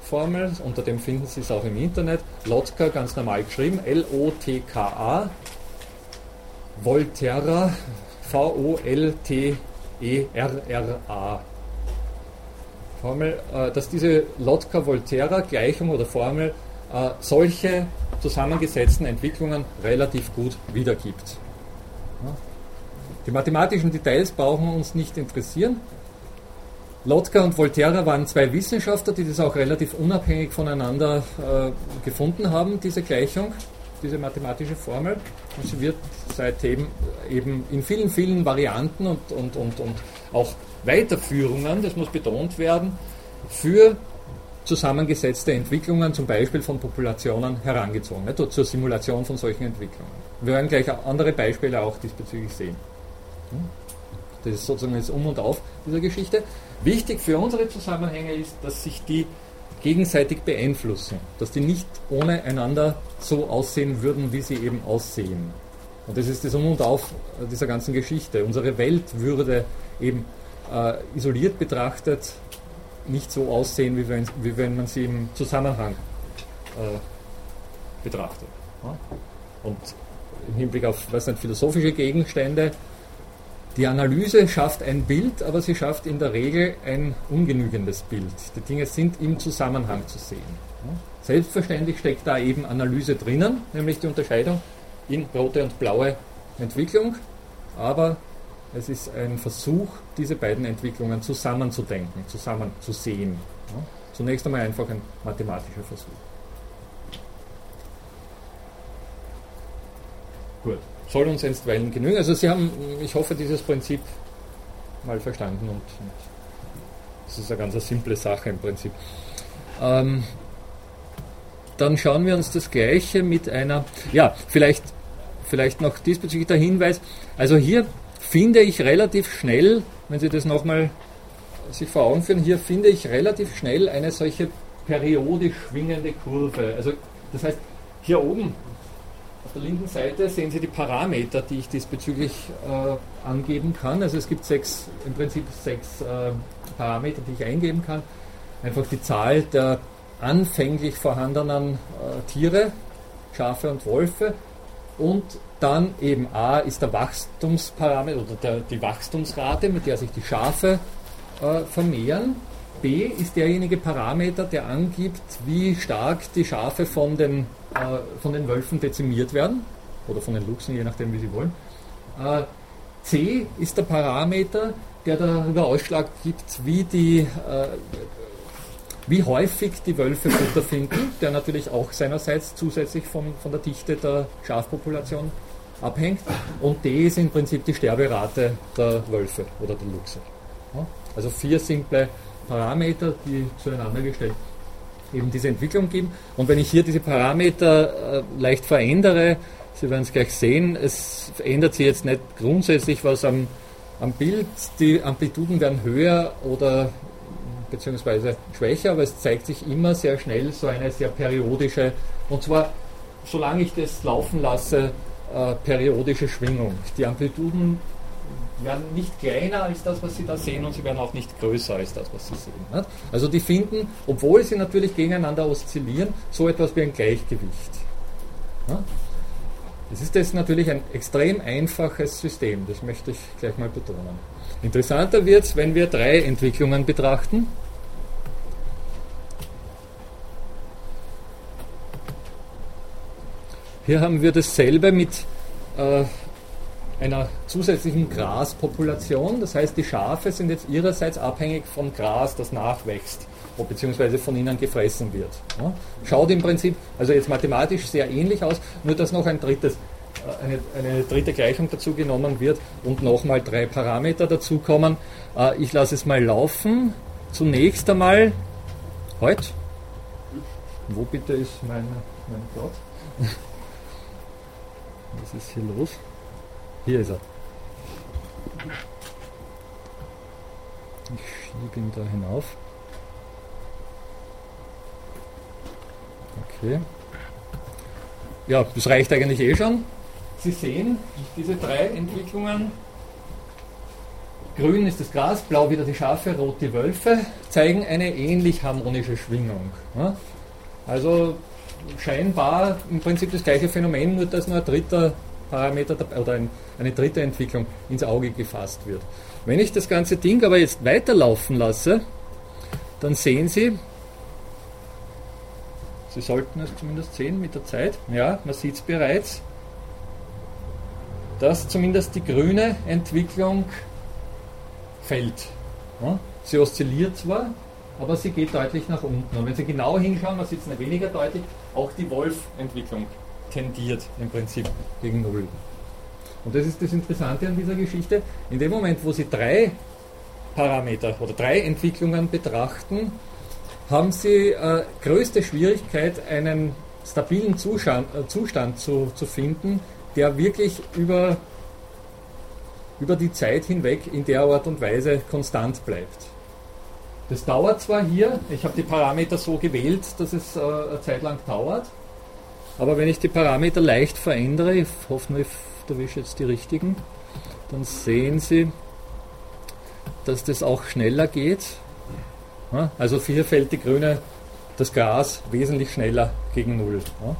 Formel, unter dem finden Sie es auch im Internet. Lotka, ganz normal geschrieben, L O T K A. Volterra, V O L T E R R A. Formel, äh, dass diese Lotka-Volterra-Gleichung oder Formel äh, solche zusammengesetzten Entwicklungen relativ gut wiedergibt. Ja. Die mathematischen Details brauchen uns nicht interessieren. Lotka und Volterra waren zwei Wissenschaftler, die das auch relativ unabhängig voneinander äh, gefunden haben, diese Gleichung, diese mathematische Formel. Und sie wird seitdem eben in vielen, vielen Varianten und, und, und, und auch Weiterführungen, das muss betont werden, für zusammengesetzte Entwicklungen, zum Beispiel von Populationen, herangezogen, nicht? Zur Simulation von solchen Entwicklungen. Wir werden gleich andere Beispiele auch diesbezüglich sehen. Das ist sozusagen das Um und Auf dieser Geschichte. Wichtig für unsere Zusammenhänge ist, dass sich die gegenseitig beeinflussen, dass die nicht ohne einander so aussehen würden, wie sie eben aussehen. Und das ist das Um und Auf dieser ganzen Geschichte. Unsere Welt würde eben äh, isoliert betrachtet nicht so aussehen, wie wenn, wie wenn man sie im Zusammenhang äh, betrachtet. Ja? Und im Hinblick auf, weiß nicht, philosophische Gegenstände, die Analyse schafft ein Bild, aber sie schafft in der Regel ein ungenügendes Bild. Die Dinge sind im Zusammenhang zu sehen. Ja? Selbstverständlich steckt da eben Analyse drinnen, nämlich die Unterscheidung in rote und blaue Entwicklung, aber es ist ein Versuch, diese beiden Entwicklungen zusammenzudenken, zusammenzusehen. Ja? Zunächst einmal einfach ein mathematischer Versuch. Gut, soll uns einstweilen genügen. Also Sie haben, ich hoffe, dieses Prinzip mal verstanden und, und das ist eine ganz eine simple Sache im Prinzip. Ähm, dann schauen wir uns das Gleiche mit einer, ja, vielleicht, vielleicht noch diesbezüglich der Hinweis, also hier finde ich relativ schnell, wenn Sie das nochmal sich vor Augen führen, hier finde ich relativ schnell eine solche periodisch schwingende Kurve. Also das heißt, hier oben auf der linken Seite sehen Sie die Parameter, die ich diesbezüglich äh, angeben kann. Also es gibt sechs, im Prinzip sechs äh, Parameter, die ich eingeben kann. Einfach die Zahl der anfänglich vorhandenen äh, Tiere, Schafe und Wölfe, und dann eben A ist der Wachstumsparameter oder der, die Wachstumsrate, mit der sich die Schafe äh, vermehren. B ist derjenige Parameter, der angibt, wie stark die Schafe von den, äh, von den Wölfen dezimiert werden oder von den Luchsen, je nachdem wie sie wollen. Äh, C ist der Parameter, der darüber Ausschlag gibt, wie die äh, wie häufig die Wölfe Futter finden, der natürlich auch seinerseits zusätzlich von, von der Dichte der Schafpopulation abhängt. Und D ist im Prinzip die Sterberate der Wölfe oder der Luchse. Ja? Also vier simple Parameter, die zueinander gestellt eben diese Entwicklung geben. Und wenn ich hier diese Parameter äh, leicht verändere, Sie werden es gleich sehen, es ändert sich jetzt nicht grundsätzlich was am, am Bild, die Amplituden werden höher oder beziehungsweise schwächer, aber es zeigt sich immer sehr schnell so eine sehr periodische, und zwar, solange ich das laufen lasse, äh, periodische Schwingung. Die Amplituden werden nicht kleiner als das, was Sie da sehen, und sie werden auch nicht größer als das, was Sie sehen. Nicht? Also die finden, obwohl sie natürlich gegeneinander oszillieren, so etwas wie ein Gleichgewicht. Ja? Das ist jetzt natürlich ein extrem einfaches System, das möchte ich gleich mal betonen. Interessanter wird es, wenn wir drei Entwicklungen betrachten. Hier haben wir dasselbe mit äh, einer zusätzlichen Graspopulation. Das heißt, die Schafe sind jetzt ihrerseits abhängig vom Gras, das nachwächst, beziehungsweise von ihnen gefressen wird. Ja? Schaut im Prinzip, also jetzt mathematisch sehr ähnlich aus, nur dass noch ein drittes, eine, eine dritte Gleichung dazu genommen wird und nochmal drei Parameter dazukommen. Äh, ich lasse es mal laufen. Zunächst einmal, heute, wo bitte ist mein, mein Platz? Was ist hier los? Hier ist er. Ich schiebe ihn da hinauf. Okay. Ja, das reicht eigentlich eh schon. Sie sehen diese drei Entwicklungen. Grün ist das Gras, blau wieder die Schafe, rot die Wölfe. zeigen eine ähnlich harmonische Schwingung. Ja? Also scheinbar im Prinzip das gleiche Phänomen, nur dass nur ein dritter Parameter oder ein, eine dritte Entwicklung ins Auge gefasst wird. Wenn ich das ganze Ding aber jetzt weiterlaufen lasse, dann sehen Sie, Sie sollten es zumindest sehen mit der Zeit, ja, man sieht es bereits, dass zumindest die grüne Entwicklung fällt. Ja? Sie oszilliert zwar, aber sie geht deutlich nach unten. Und wenn Sie genau hinschauen, man sieht es nicht weniger deutlich, auch die Wolf-Entwicklung tendiert im Prinzip gegen Null. Und das ist das Interessante an dieser Geschichte. In dem Moment, wo Sie drei Parameter oder drei Entwicklungen betrachten, haben Sie äh, größte Schwierigkeit, einen stabilen Zustand, äh, Zustand zu, zu finden, der wirklich über, über die Zeit hinweg in der Art und Weise konstant bleibt. Das dauert zwar hier, ich habe die Parameter so gewählt, dass es äh, eine Zeit lang dauert, aber wenn ich die Parameter leicht verändere, ich hoffe, ich erwische jetzt die richtigen, dann sehen Sie, dass das auch schneller geht. Ja, also hier fällt die grüne, das Gras wesentlich schneller gegen Null. Ja.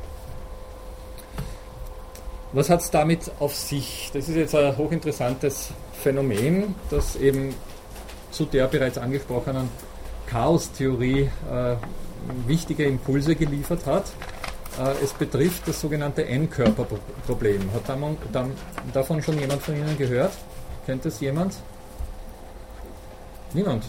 Was hat es damit auf sich? Das ist jetzt ein hochinteressantes Phänomen, das eben zu der bereits angesprochenen Chaostheorie äh, wichtige Impulse geliefert hat. Äh, es betrifft das sogenannte N-Körper-Problem. Hat davon, davon schon jemand von Ihnen gehört? Kennt das jemand? Niemand.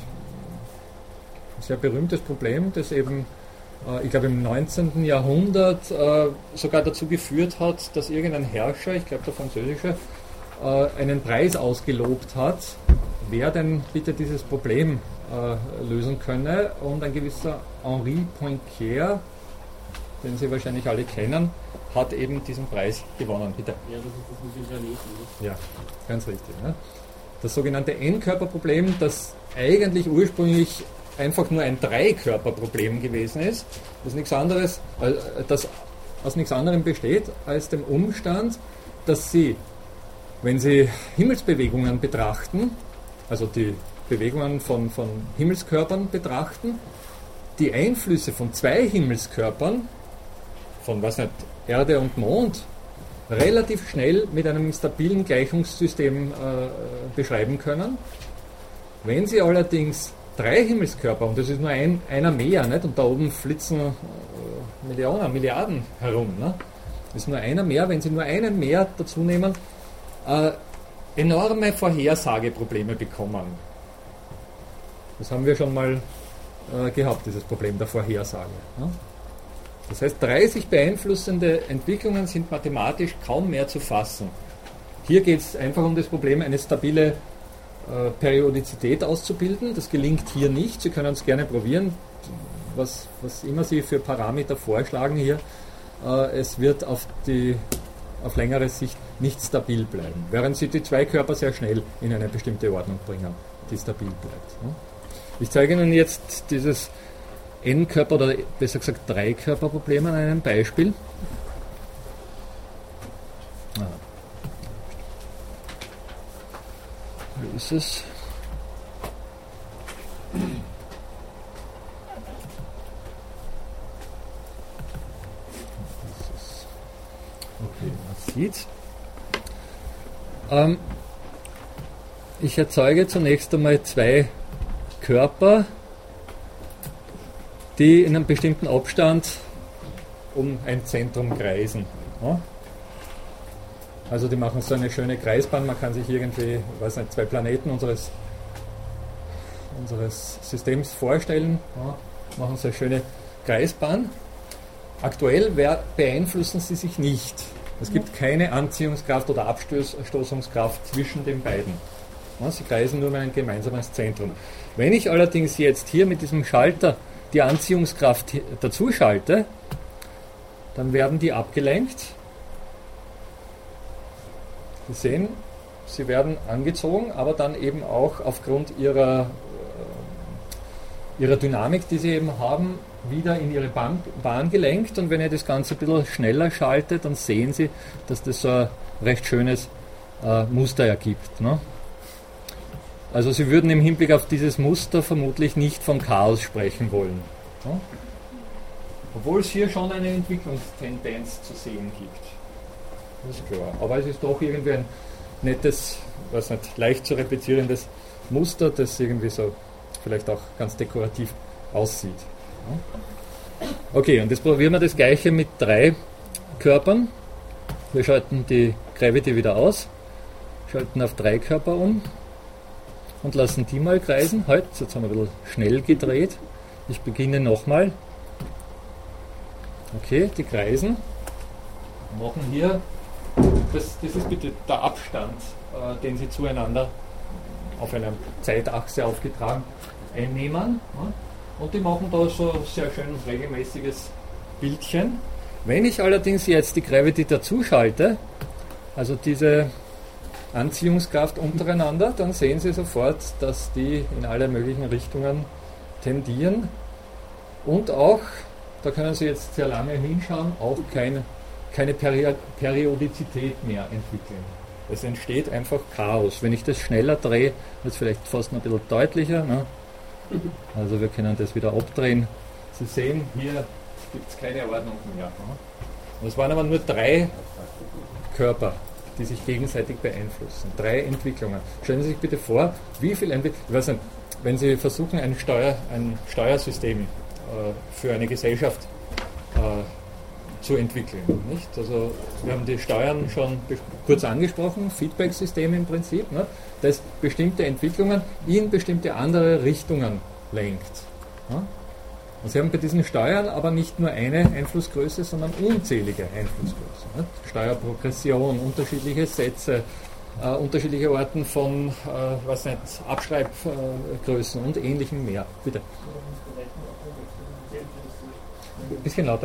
Ein sehr berühmtes Problem, das eben, äh, ich glaube, im neunzehnten Jahrhundert äh, sogar dazu geführt hat, dass irgendein Herrscher, ich glaube der französische, äh, einen Preis ausgelobt hat, wer denn bitte dieses Problem äh, lösen könne. Und ein gewisser Henri Poincaré, den Sie wahrscheinlich alle kennen, hat eben diesen Preis gewonnen. Bitte. Ja, das ist das mit den Planeten. Ja, ganz richtig. Ne? Das sogenannte N-Körper-Problem, das eigentlich ursprünglich einfach nur ein Dreikörperproblem gewesen ist, das nichts anderes, das aus nichts anderem besteht als dem Umstand, dass Sie, wenn Sie Himmelsbewegungen betrachten, also die Bewegungen von, von Himmelskörpern betrachten, die Einflüsse von zwei Himmelskörpern, von was nicht, Erde und Mond, relativ schnell mit einem stabilen Gleichungssystem äh, beschreiben können. Wenn Sie allerdings drei Himmelskörper, und das ist nur ein, einer mehr, nicht? Und da oben flitzen äh, Millionen, Milliarden herum. Ne? Das ist nur einer mehr, wenn Sie nur einen mehr dazu nehmen, äh, enorme Vorhersageprobleme bekommen. Das haben wir schon mal äh, gehabt, dieses Problem der Vorhersage. Ne? Das heißt, drei sich beeinflussende Entwicklungen sind mathematisch kaum mehr zu fassen. Hier geht es einfach um das Problem, eine stabile äh, Periodizität auszubilden. Das gelingt hier nicht. Sie können es gerne probieren, was, was immer Sie für Parameter vorschlagen hier. Äh, es wird auf, die, auf längere Sicht nicht stabil bleiben, während Sie die zwei Körper sehr schnell in eine bestimmte Ordnung bringen, die stabil bleibt. Ne? Ich zeige Ihnen jetzt dieses N-Körper oder besser gesagt Dreikörperproblem an einem Beispiel. Ah. Wo ist es? Okay, man sieht. Ähm, ich erzeuge zunächst einmal zwei Körper, die in einem bestimmten Abstand um ein Zentrum kreisen. Ja? Also die machen so eine schöne Kreisbahn, man kann sich irgendwie, weiß nicht, zwei Planeten unseres, unseres Systems vorstellen, ja? Machen so eine schöne Kreisbahn. Aktuell beeinflussen sie sich nicht. Es gibt keine Anziehungskraft oder Abstoßungskraft zwischen den beiden. Ja? Sie kreisen nur um ein gemeinsames Zentrum. Wenn ich allerdings jetzt hier mit diesem Schalter die Anziehungskraft dazu schalte, dann werden die abgelenkt. Sie sehen, sie werden angezogen, aber dann eben auch aufgrund ihrer, äh, ihrer Dynamik, die sie eben haben, wieder in ihre Bahn, Bahn gelenkt. Und wenn ihr das Ganze ein bisschen schneller schaltet, dann sehen Sie, dass das so ein recht schönes äh, Muster ergibt. Ne? Also Sie würden im Hinblick auf dieses Muster vermutlich nicht vom Chaos sprechen wollen. Ja? Obwohl es hier schon eine Entwicklungstendenz zu sehen gibt. Das ist klar. Aber es ist doch irgendwie ein nettes, weiß nicht, leicht zu replizierendes Muster, das irgendwie so vielleicht auch ganz dekorativ aussieht. Ja? Okay, und jetzt probieren wir das Gleiche mit drei Körpern. Wir schalten die Gravity wieder aus, schalten auf drei Körper um und lassen die mal kreisen. Halt, jetzt haben wir ein bisschen schnell gedreht. Ich beginne nochmal. Okay, die kreisen. Machen hier, das, das ist bitte der Abstand, äh, den sie zueinander auf einer Zeitachse aufgetragen einnehmen. Ja? Und die machen da so ein sehr schön regelmäßiges Bildchen. Wenn ich allerdings jetzt die Gravity dazu schalte, also diese Anziehungskraft untereinander, dann sehen Sie sofort, dass die in alle möglichen Richtungen tendieren und auch, da können Sie jetzt sehr lange hinschauen, auch keine, keine Peri- Periodizität mehr entwickeln. Es entsteht einfach Chaos. Wenn ich das schneller drehe, wird es vielleicht fast noch ein bisschen deutlicher. Ne? Also wir können das wieder abdrehen. Sie sehen, hier gibt es keine Ordnung mehr. Ne? Es waren aber nur drei Körper, die sich gegenseitig beeinflussen. Drei Entwicklungen. Stellen Sie sich bitte vor, wie viel Entwicklung, ich weiß nicht, wenn Sie versuchen, ein, Steuer, ein Steuersystem äh, für eine Gesellschaft äh, zu entwickeln. Nicht? Also wir haben die Steuern schon be- kurz angesprochen, Feedback-System im Prinzip, ne, das bestimmte Entwicklungen in bestimmte andere Richtungen lenkt. Ne? Und Sie haben bei diesen Steuern aber nicht nur eine Einflussgröße, sondern unzählige Einflussgrößen. Ne? Steuerprogression, unterschiedliche Sätze, äh, unterschiedliche Arten von äh, was nicht, Abschreibgrößen und ähnlichem mehr. Bitte. Ein bisschen lauter.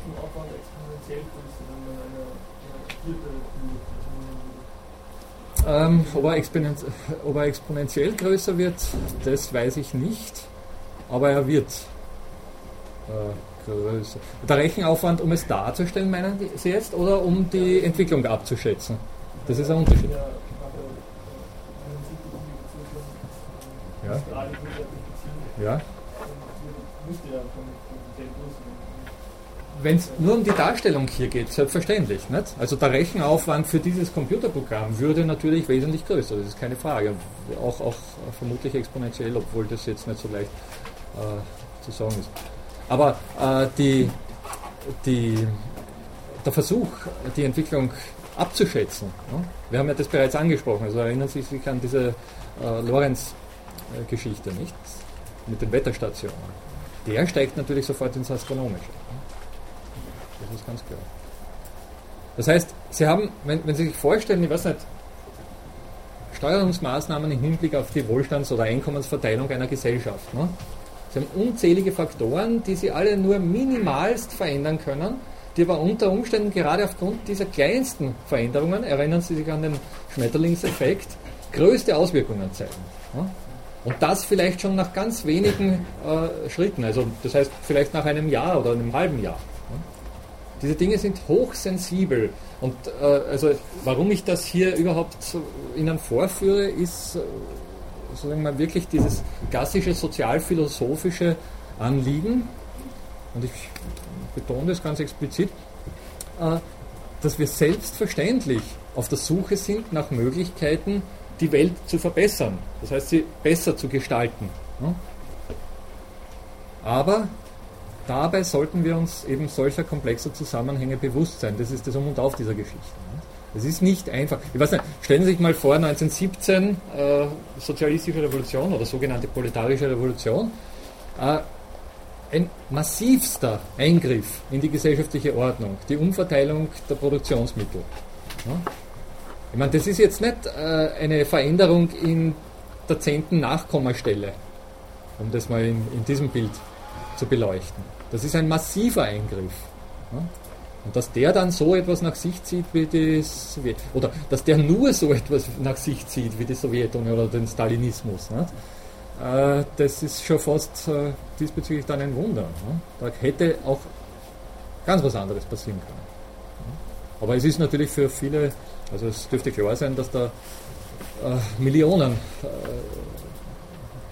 Ähm, ob, er exponent, ob er exponentiell größer wird, das weiß ich nicht, aber er wird äh, größer. Der Rechenaufwand, um es darzustellen, meinen Sie jetzt, oder um die Entwicklung abzuschätzen? Das ist ein Unterschied. Ja. Ja. Wenn es nur um die Darstellung hier geht, selbstverständlich. Nicht? Also der Rechenaufwand für dieses Computerprogramm würde natürlich wesentlich größer, das ist keine Frage. Auch, auch vermutlich exponentiell, obwohl das jetzt nicht so leicht äh, zu sagen ist. Aber äh, die, die, der Versuch, die Entwicklung abzuschätzen, ja? Wir haben ja das bereits angesprochen, also erinnern Sie sich an diese äh, Lorenz-Geschichte, nicht? Mit den Wetterstationen. Der steigt natürlich sofort ins Astronomische. Das ist ganz klar. Das heißt, Sie haben, wenn, wenn Sie sich vorstellen, ich weiß nicht, Steuerungsmaßnahmen im Hinblick auf die Wohlstands- oder Einkommensverteilung einer Gesellschaft. Ne? Sie haben unzählige Faktoren, die Sie alle nur minimalst verändern können, die aber unter Umständen gerade aufgrund dieser kleinsten Veränderungen, erinnern Sie sich an den Schmetterlingseffekt, größte Auswirkungen zeigen. Ne? Und das vielleicht schon nach ganz wenigen äh, Schritten, also das heißt vielleicht nach einem Jahr oder einem halben Jahr. Diese Dinge sind hochsensibel und äh, also warum ich das hier überhaupt so Ihnen vorführe, ist äh, sagen wir mal, wirklich dieses klassische sozialphilosophische Anliegen, und ich betone das ganz explizit, äh, dass wir selbstverständlich auf der Suche sind nach Möglichkeiten, die Welt zu verbessern, das heißt sie besser zu gestalten. Ne? Aber dabei sollten wir uns eben solcher komplexer Zusammenhänge bewusst sein. Das ist das Um und Auf dieser Geschichte. Es ist nicht einfach. Ich weiß nicht, stellen Sie sich mal vor, neunzehnhundertsiebzehn, äh, sozialistische Revolution oder sogenannte proletarische Revolution, äh, ein massivster Eingriff in die gesellschaftliche Ordnung, die Umverteilung der Produktionsmittel. Ja? Ich meine, das ist jetzt nicht äh, eine Veränderung in der zehnten Nachkommastelle, um das mal in, in diesem Bild zu beleuchten. Das ist ein massiver Eingriff. Ja? Und dass der dann so etwas nach sich zieht wie die Sowjet, oder dass der nur so etwas nach sich zieht wie die Sowjetunion oder den Stalinismus, nicht? Äh, das ist schon fast äh, diesbezüglich dann ein Wunder. Ne? Da hätte auch ganz was anderes passieren können. Ja? Aber es ist natürlich für viele, also es dürfte klar sein, dass da äh, Millionen äh,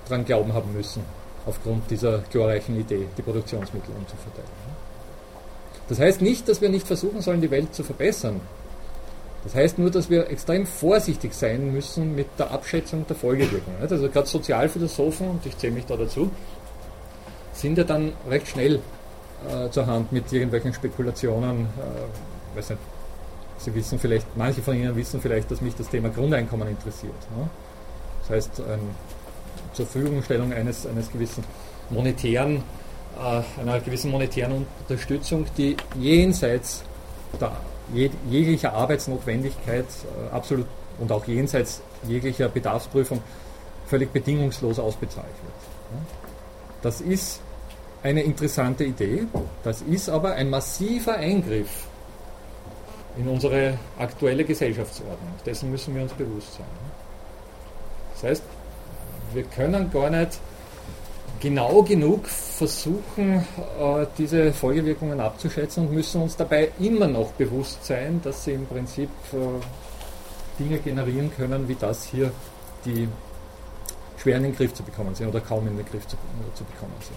dran glauben haben müssen, aufgrund dieser glorreichen Idee, die Produktionsmittel umzuverteilen. Das heißt nicht, dass wir nicht versuchen sollen, die Welt zu verbessern. Das heißt nur, dass wir extrem vorsichtig sein müssen mit der Abschätzung der Folgewirkungen. Also gerade Sozialphilosophen, und ich zähle mich da dazu, sind ja dann recht schnell äh, zur Hand mit irgendwelchen Spekulationen. Äh, weiß nicht, Sie wissen vielleicht, manche von Ihnen wissen vielleicht, dass mich das Thema Grundeinkommen interessiert. Ne? Das heißt, ähm, zur Verfügungstellung eines, eines gewissen monetären, äh, einer gewissen monetären Unterstützung, die jenseits der Jeg jeglicher Arbeitsnotwendigkeit äh, absolut und auch jenseits jeglicher Bedarfsprüfung völlig bedingungslos ausbezahlt wird. Das ist eine interessante Idee, das ist aber ein massiver Eingriff in unsere aktuelle Gesellschaftsordnung. Dessen müssen wir uns bewusst sein. Das heißt, wir können gar nicht genau genug versuchen, äh, diese Folgewirkungen abzuschätzen und müssen uns dabei immer noch bewusst sein, dass sie im Prinzip äh, Dinge generieren können, wie das hier, die schwer in den Griff zu bekommen sind oder kaum in den Griff zu, äh, zu bekommen sind.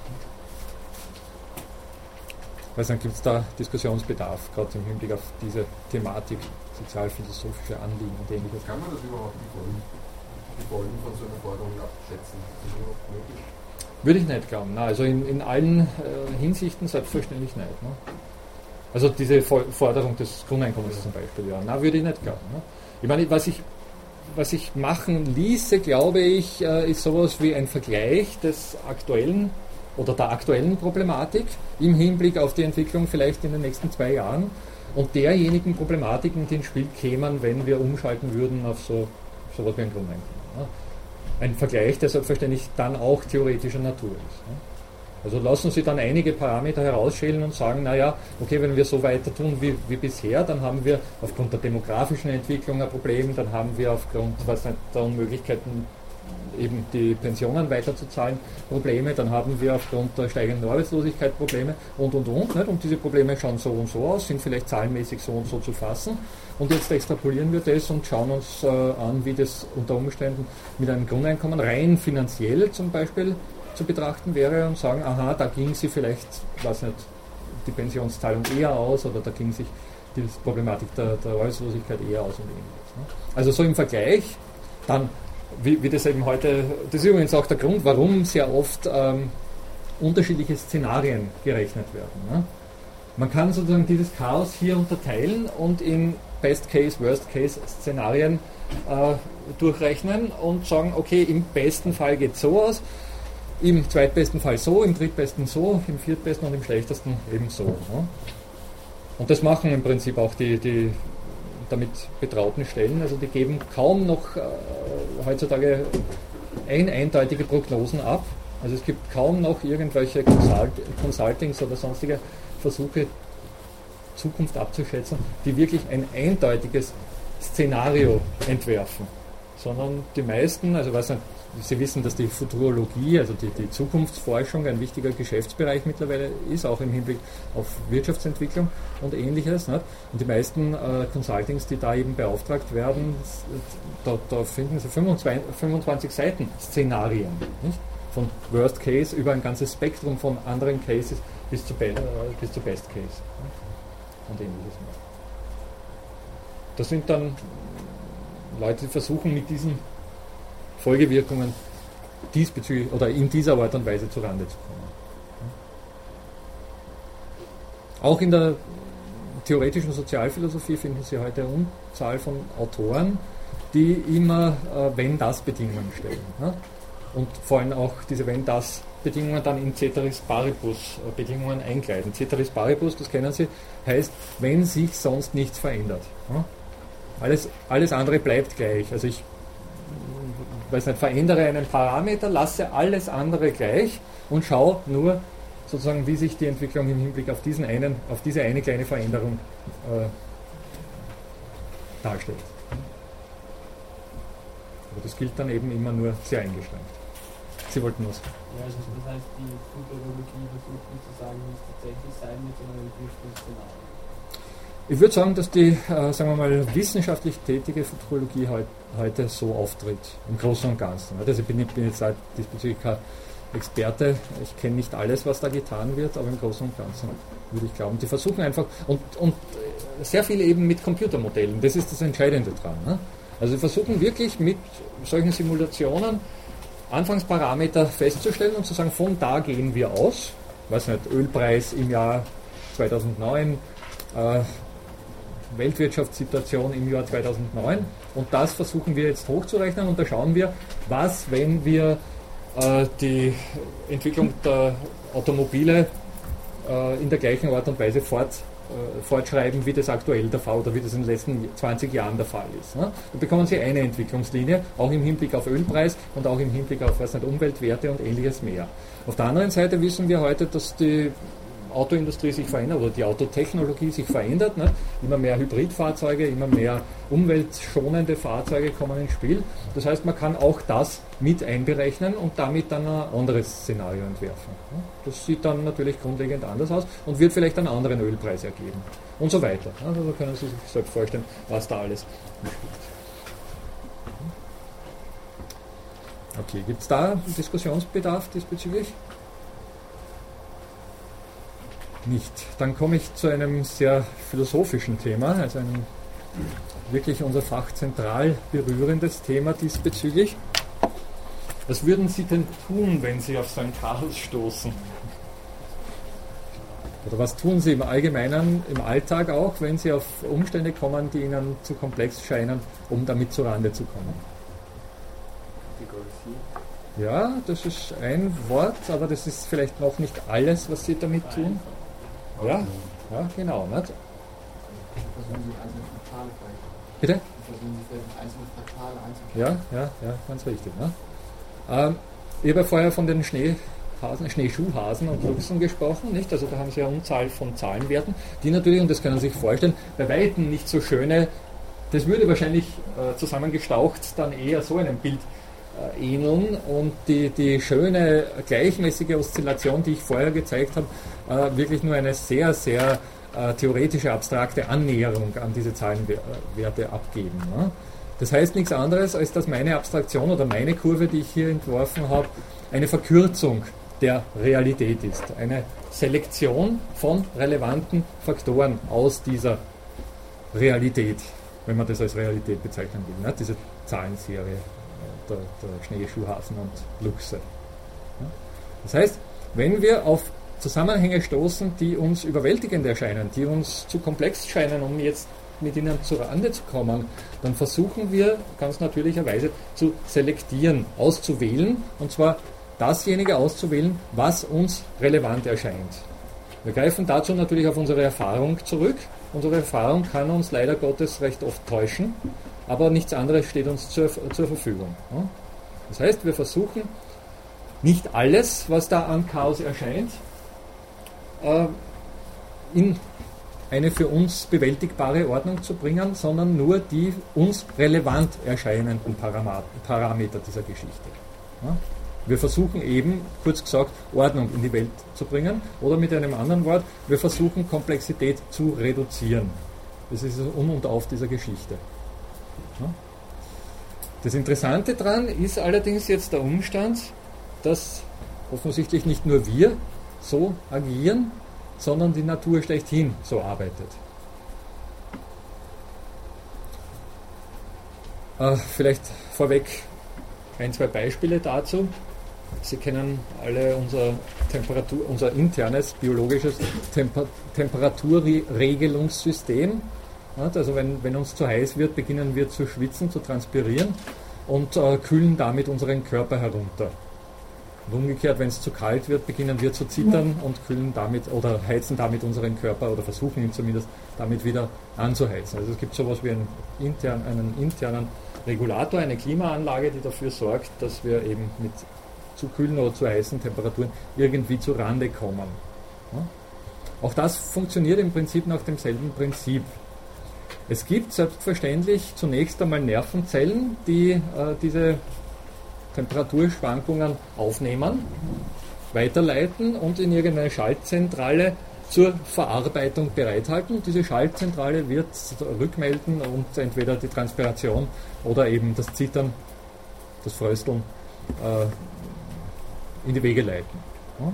Weil dann gibt es da Diskussionsbedarf, gerade im Hinblick auf diese Thematik, sozialphilosophische Anliegen und ähnliches. Kann man das überhaupt, die Folgen, die Folgen von so einer Forderung abschätzen? Ist das überhaupt möglich? Würde ich nicht glauben. Na, also in, in allen äh, Hinsichten selbstverständlich nicht. Ne? Also diese Forderung des Grundeinkommens zum Beispiel, ja. Na, würde ich nicht glauben. Ne? Ich meine, was ich, was ich machen ließe, glaube ich, äh, ist sowas wie ein Vergleich des aktuellen oder der aktuellen Problematik im Hinblick auf die Entwicklung vielleicht in den nächsten zwei Jahren und derjenigen Problematiken, die ins Spiel kämen, wenn wir umschalten würden auf so sowas wie ein Grundeinkommen. Ne? Ein Vergleich, der selbstverständlich dann auch theoretischer Natur ist. Also lassen Sie dann einige Parameter herausschälen und sagen, naja, okay, wenn wir so weiter tun wie, wie bisher, dann haben wir aufgrund der demografischen Entwicklung ein Problem, dann haben wir aufgrund was nicht, der Unmöglichkeiten, eben die Pensionen weiterzuzahlen, Probleme, dann haben wir aufgrund der steigenden Arbeitslosigkeit Probleme und, und, und. Nicht? Und diese Probleme schauen so und so aus, sind vielleicht zahlenmäßig so und so zu fassen. Und jetzt extrapolieren wir das und schauen uns äh, an, wie das unter Umständen mit einem Grundeinkommen rein finanziell zum Beispiel zu betrachten wäre und sagen, aha, da ging sie vielleicht, weiß nicht, die Pensionszahlung eher aus oder da ging sich die Problematik der, der Arbeitslosigkeit eher aus und ähnliches. Ne? Also so im Vergleich, dann, wie, wie das eben heute, das ist übrigens auch der Grund, warum sehr oft ähm, unterschiedliche Szenarien gerechnet werden. Ne? Man kann sozusagen dieses Chaos hier unterteilen und in Best-Case, Worst-Case-Szenarien äh, durchrechnen und sagen, okay, im besten Fall geht es so aus, im zweitbesten Fall so, im drittbesten so, im viertbesten und im schlechtesten eben so. Ne? Und das machen im Prinzip auch die, die damit betrauten Stellen, also die geben kaum noch äh, heutzutage ein, eindeutige Prognosen ab. Also es gibt kaum noch irgendwelche Consult Consultings oder sonstige Versuche, Zukunft abzuschätzen, die wirklich ein eindeutiges Szenario entwerfen. Sondern die meisten, also weiß nicht, Sie wissen, dass die Futurologie, also die, die Zukunftsforschung, ein wichtiger Geschäftsbereich mittlerweile ist, auch im Hinblick auf Wirtschaftsentwicklung und Ähnliches. Nicht? Und die meisten äh, Consultings, die da eben beauftragt werden, da, da finden Sie fünfundzwanzig, fünfundzwanzig Seiten Szenarien. Nicht? Von Worst Case über ein ganzes Spektrum von anderen Cases bis zu, Be äh, bis zu Best Case. Nicht? Und Ähnliches. Das sind dann Leute, die versuchen mit diesen Folgewirkungen diesbezüglich oder in dieser Art und Weise zu Rande zu kommen. Auch in der theoretischen Sozialphilosophie finden Sie heute eine Unzahl von Autoren, die immer äh, Wenn-Das-Bedingungen stellen. Ne? Und vor allem auch diese Wenn-Das-Bedingungen dann in Ceteris Paribus-Bedingungen einkleiden. Ceteris Paribus, das kennen Sie, heißt, wenn sich sonst nichts verändert. Ne? Alles, alles andere bleibt gleich. Also ich weiß nicht, verändere einen Parameter, lasse alles andere gleich und schaue nur sozusagen, wie sich die Entwicklung im Hinblick auf diesen einen, auf diese eine kleine Veränderung äh, darstellt. Aber das gilt dann eben immer nur sehr eingeschränkt. Sie wollten was? Ja, also das heißt, die Futurologie versucht nicht zu sagen, wie es tatsächlich sein wird, sondern entwirft ein Szenario. Ich würde sagen, dass die, äh, sagen wir mal, wissenschaftlich tätige Futurologie heut, heute so auftritt, im Großen und Ganzen. Also ich bin, ich bin jetzt halt diesbezüglich kein Experte, ich kenne nicht alles, was da getan wird, aber im Großen und Ganzen würde ich glauben, die versuchen einfach, und, und sehr viel eben mit Computermodellen, das ist das Entscheidende dran. Ne? Also sie versuchen wirklich mit solchen Simulationen Anfangsparameter festzustellen und zu sagen, von da gehen wir aus, weiß nicht, Ölpreis im Jahr zweitausendneun, äh, Weltwirtschaftssituation im Jahr zweitausendneun, und das versuchen wir jetzt hochzurechnen, und da schauen wir, was, wenn wir äh, die Entwicklung der Automobile äh, in der gleichen Art und Weise fort, äh, fortschreiben, wie das aktuell der Fall oder wie das in den letzten zwanzig Jahren der Fall ist. Ne? Da bekommen Sie eine Entwicklungslinie, auch im Hinblick auf Ölpreis und auch im Hinblick auf, weiß nicht, Umweltwerte und ähnliches mehr. Auf der anderen Seite wissen wir heute, dass die Autoindustrie sich verändert oder die Autotechnologie sich verändert. Ne? Immer mehr Hybridfahrzeuge, immer mehr umweltschonende Fahrzeuge kommen ins Spiel. Das heißt, man kann auch das mit einberechnen und damit dann ein anderes Szenario entwerfen. Ne? Das sieht dann natürlich grundlegend anders aus und wird vielleicht einen anderen Ölpreis ergeben und so weiter. Also da können Sie sich selbst vorstellen, was da alles mitspielt. Okay, gibt es da Diskussionsbedarf diesbezüglich? Nicht. Dann komme ich zu einem sehr philosophischen Thema, also einem wirklich unser Fach zentral berührendes Thema diesbezüglich. Was würden Sie denn tun, wenn Sie auf Sankt Karls stoßen? Oder was tun Sie im Allgemeinen, im Alltag auch, wenn Sie auf Umstände kommen, die Ihnen zu komplex scheinen, um damit zu Rande zu kommen? Ja, das ist ein Wort, aber das ist vielleicht noch nicht alles, was Sie damit tun. Ja, ja, genau. Nicht? Bitte? Ja, ja, ja, ganz richtig. Ne? Ähm, ich habe ja vorher von den Schneehasen, Schneeschuhhasen und Luchsen gesprochen, nicht? Also da haben Sie ja eine Unzahl von Zahlenwerten, die natürlich, und das können Sie sich vorstellen, bei Weitem nicht so schöne, das würde wahrscheinlich äh, zusammengestaucht dann eher so einem Bild äh, ähneln, und die, die schöne gleichmäßige Oszillation, die ich vorher gezeigt habe, äh, wirklich nur eine sehr, sehr äh, theoretische, abstrakte Annäherung an diese Zahlenwerte abgeben. Ne? Das heißt nichts anderes, als dass meine Abstraktion oder meine Kurve, die ich hier entworfen habe, eine Verkürzung der Realität ist. Eine Selektion von relevanten Faktoren aus dieser Realität, wenn man das als Realität bezeichnen will. Ne? Diese Zahlenserie der, der Schneeschuhhasen und Luchse. Ja? Das heißt, wenn wir auf Zusammenhänge stoßen, die uns überwältigend erscheinen, die uns zu komplex scheinen, um jetzt mit ihnen zu Rande zu kommen, dann versuchen wir ganz natürlicherweise zu selektieren, auszuwählen, und zwar dasjenige auszuwählen, was uns relevant erscheint. Wir greifen dazu natürlich auf unsere Erfahrung zurück. Unsere Erfahrung kann uns leider Gottes recht oft täuschen, aber nichts anderes steht uns zur, zur Verfügung. Das heißt, wir versuchen nicht alles, was da an Chaos erscheint, in eine für uns bewältigbare Ordnung zu bringen, sondern nur die uns relevant erscheinenden Parameter dieser Geschichte. Wir versuchen eben, kurz gesagt, Ordnung in die Welt zu bringen, oder mit einem anderen Wort, wir versuchen Komplexität zu reduzieren. Das ist das Um und Auf dieser Geschichte. Das Interessante daran ist allerdings jetzt der Umstand, dass offensichtlich nicht nur wir so agieren, sondern die Natur schlechthin so arbeitet. Äh, vielleicht vorweg ein, zwei Beispiele dazu. Sie kennen alle unser, Temperatur, unser internes biologisches Temper, Temperaturregelungssystem. Also wenn, wenn uns zu heiß wird, beginnen wir zu schwitzen, zu transpirieren und äh, kühlen damit unseren Körper herunter. Und umgekehrt, wenn es zu kalt wird, beginnen wir zu zittern und kühlen damit oder heizen damit unseren Körper oder versuchen ihn zumindest damit wieder anzuheizen. Also es gibt sowas wie einen, intern, einen internen Regulator, eine Klimaanlage, die dafür sorgt, dass wir eben mit zu kühlen oder zu heißen Temperaturen irgendwie zu Rande kommen. Ja? Auch das funktioniert im Prinzip nach demselben Prinzip. Es gibt selbstverständlich zunächst einmal Nervenzellen, die äh, diese Temperaturschwankungen aufnehmen, weiterleiten und in irgendeine Schaltzentrale zur Verarbeitung bereithalten. Diese Schaltzentrale wird rückmelden und entweder die Transpiration oder eben das Zittern, das Frösteln äh, in die Wege leiten. Ja.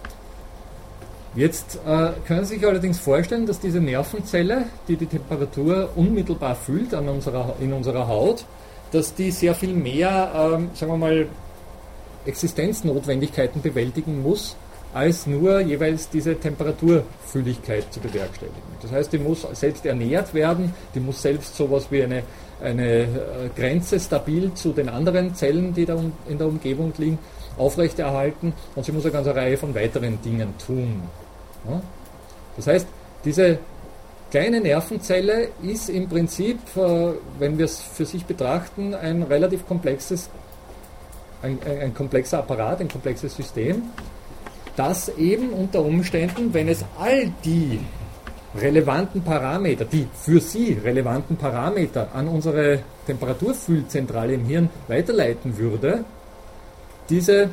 Jetzt äh, können Sie sich allerdings vorstellen, dass diese Nervenzelle, die die Temperatur unmittelbar fühlt an unserer, in unserer Haut, dass die sehr viel mehr, ähm, sagen wir mal, Existenznotwendigkeiten bewältigen muss, als nur jeweils diese Temperaturfühligkeit zu bewerkstelligen. Das heißt, die muss selbst ernährt werden, die muss selbst sowas wie eine, eine Grenze stabil zu den anderen Zellen, die da in der Umgebung liegen, aufrechterhalten, und sie muss eine ganze Reihe von weiteren Dingen tun. Ja? Das heißt, diese kleine Nervenzelle ist im Prinzip, äh, wenn wir es für sich betrachten, ein relativ komplexes, ein, ein, ein komplexer Apparat, ein komplexes System, das eben unter Umständen, wenn es all die relevanten Parameter, die für Sie relevanten Parameter an unsere Temperaturfühlzentrale im Hirn weiterleiten würde, diese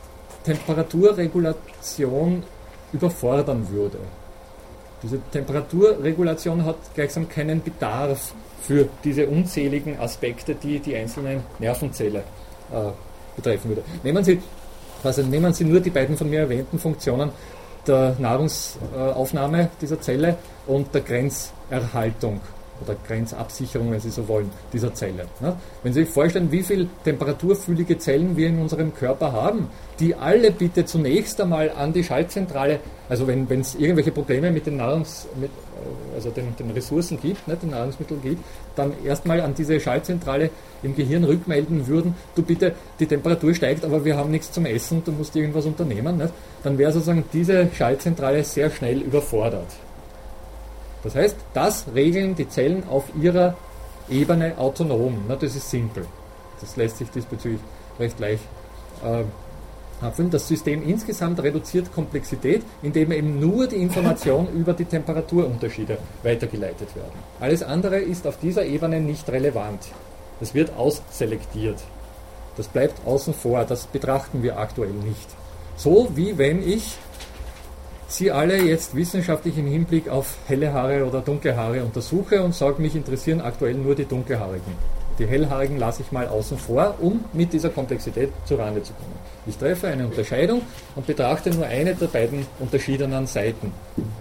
Temperaturregulation überfordern würde. Diese Temperaturregulation hat gleichsam keinen Bedarf für diese unzähligen Aspekte, die die einzelnen Nervenzelle äh, betreffen würde. Nehmen Sie, also nehmen Sie nur die beiden von mir erwähnten Funktionen der Nahrungsaufnahme dieser Zelle und der Grenzerhaltung oder Grenzabsicherung, wenn Sie so wollen, dieser Zelle. Wenn Sie sich vorstellen, wie viele temperaturfühlige Zellen wir in unserem Körper haben, die alle bitte zunächst einmal an die Schaltzentrale, also wenn es irgendwelche Probleme mit den Nahrungs, mit, also den, den Ressourcen gibt, nicht, den Nahrungsmitteln gibt, dann erstmal an diese Schaltzentrale im Gehirn rückmelden würden, du bitte, die Temperatur steigt, aber wir haben nichts zum Essen, du musst irgendwas unternehmen, nicht? Dann wäre sozusagen diese Schaltzentrale sehr schnell überfordert. Das heißt, das regeln die Zellen auf ihrer Ebene autonom. Na, das ist simpel. Das lässt sich diesbezüglich recht leicht äh, abfüllen. Das System insgesamt reduziert Komplexität, indem eben nur die Information über die Temperaturunterschiede weitergeleitet werden. Alles andere ist auf dieser Ebene nicht relevant. Das wird ausselektiert. Das bleibt außen vor. Das betrachten wir aktuell nicht. So wie wenn ich Sie alle jetzt wissenschaftlich im Hinblick auf helle Haare oder dunkle Haare untersuche und sage, mich interessieren aktuell nur die dunkelhaarigen. Die hellhaarigen lasse ich mal außen vor, um mit dieser Komplexität zurande zu kommen. Ich treffe eine Unterscheidung und betrachte nur eine der beiden unterschiedenen Seiten.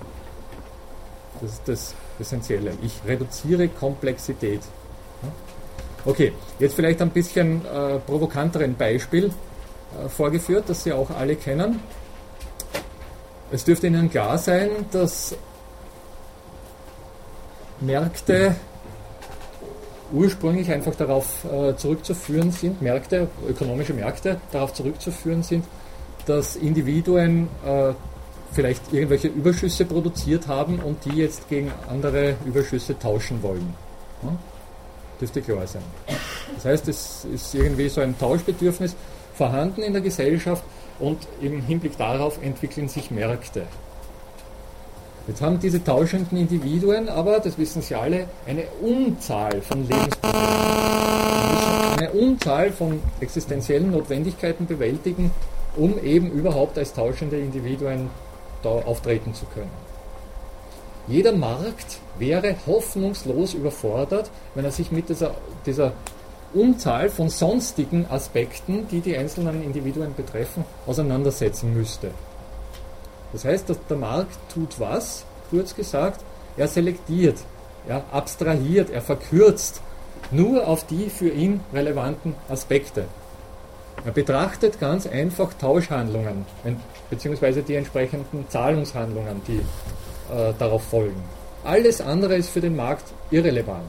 Das ist das Essentielle. Ich reduziere Komplexität. Okay, jetzt vielleicht ein bisschen äh, provokanteren Beispiel äh, vorgeführt, das Sie auch alle kennen. Es dürfte Ihnen klar sein, dass Märkte ursprünglich einfach darauf äh, zurückzuführen sind, Märkte, ökonomische Märkte darauf zurückzuführen sind, dass Individuen äh, vielleicht irgendwelche Überschüsse produziert haben und die jetzt gegen andere Überschüsse tauschen wollen. Ja? Dürfte klar sein. Das heißt, es ist irgendwie so ein Tauschbedürfnis vorhanden in der Gesellschaft, und im Hinblick darauf entwickeln sich Märkte. Jetzt haben diese tauschenden Individuen aber, das wissen Sie alle, eine Unzahl von Lebensproblemen. Sie müssen eine Unzahl von existenziellen Notwendigkeiten bewältigen, um eben überhaupt als tauschende Individuen da auftreten zu können. Jeder Markt wäre hoffnungslos überfordert, wenn er sich mit dieser, dieser Unzahl von sonstigen Aspekten, die die einzelnen Individuen betreffen, auseinandersetzen müsste. Das heißt, dass der Markt tut was? Kurz gesagt, er selektiert, er abstrahiert, er verkürzt nur auf die für ihn relevanten Aspekte. Er betrachtet ganz einfach Tauschhandlungen, beziehungsweise die entsprechenden Zahlungshandlungen, die äh, darauf folgen. Alles andere ist für den Markt irrelevant.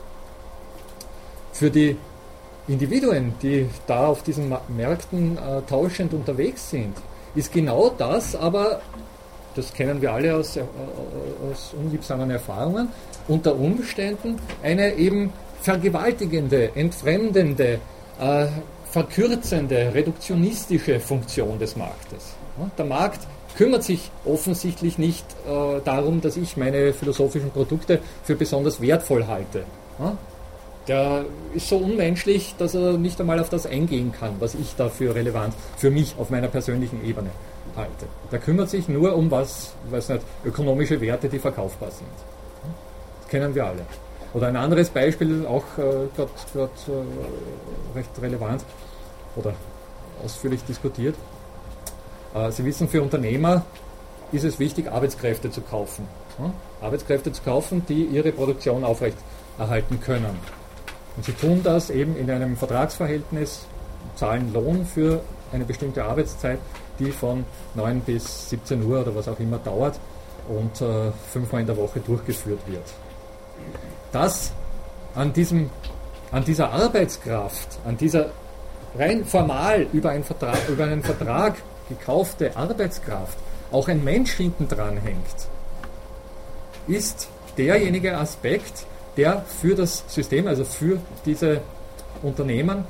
Für die Individuen, die da auf diesen Märkten äh, tauschend unterwegs sind, ist genau das, aber das kennen wir alle aus, äh, aus unliebsamen Erfahrungen, unter Umständen eine eben vergewaltigende, entfremdende, äh, verkürzende, reduktionistische Funktion des Marktes. Ja, der Markt kümmert sich offensichtlich nicht äh, darum, dass ich meine philosophischen Produkte für besonders wertvoll halte. Ja? Der ist so unmenschlich, dass er nicht einmal auf das eingehen kann, was ich da für relevant für mich auf meiner persönlichen Ebene halte. Der kümmert sich nur um was, weiß nicht, ökonomische Werte, die verkaufbar sind. Das kennen wir alle. Oder ein anderes Beispiel, auch äh, gerade äh, recht relevant oder ausführlich diskutiert. Äh, Sie wissen, für Unternehmer ist es wichtig, Arbeitskräfte zu kaufen. Ja? Arbeitskräfte zu kaufen, die ihre Produktion aufrechterhalten können. Und sie tun das eben in einem Vertragsverhältnis, zahlen Lohn für eine bestimmte Arbeitszeit, die von neun bis siebzehn Uhr oder was auch immer dauert und äh, fünfmal in der Woche durchgeführt wird. Dass an, diesem, an dieser Arbeitskraft, an dieser rein formal über, ein Vertrag, über einen Vertrag gekaufte Arbeitskraft auch ein Mensch hinten dran hängt, ist derjenige Aspekt, der für das System, also für diese Unternehmen,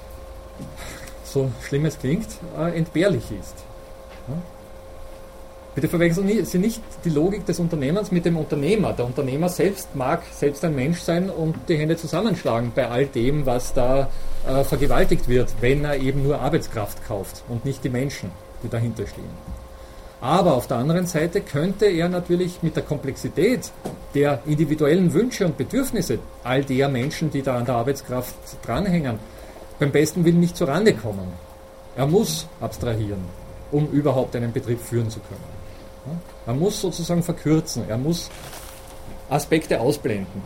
so schlimm es klingt, äh, entbehrlich ist. Ja? Bitte verwechseln Sie nicht die Logik des Unternehmens mit dem Unternehmer. Der Unternehmer selbst mag selbst ein Mensch sein und die Hände zusammenschlagen bei all dem, was da äh, vergewaltigt wird, wenn er eben nur Arbeitskraft kauft und nicht die Menschen, die dahinter stehen. Aber auf der anderen Seite könnte er natürlich mit der Komplexität der individuellen Wünsche und Bedürfnisse all der Menschen, die da an der Arbeitskraft dranhängen, beim besten Willen nicht zurande kommen. Er muss abstrahieren, um überhaupt einen Betrieb führen zu können. Er muss sozusagen verkürzen, er muss Aspekte ausblenden.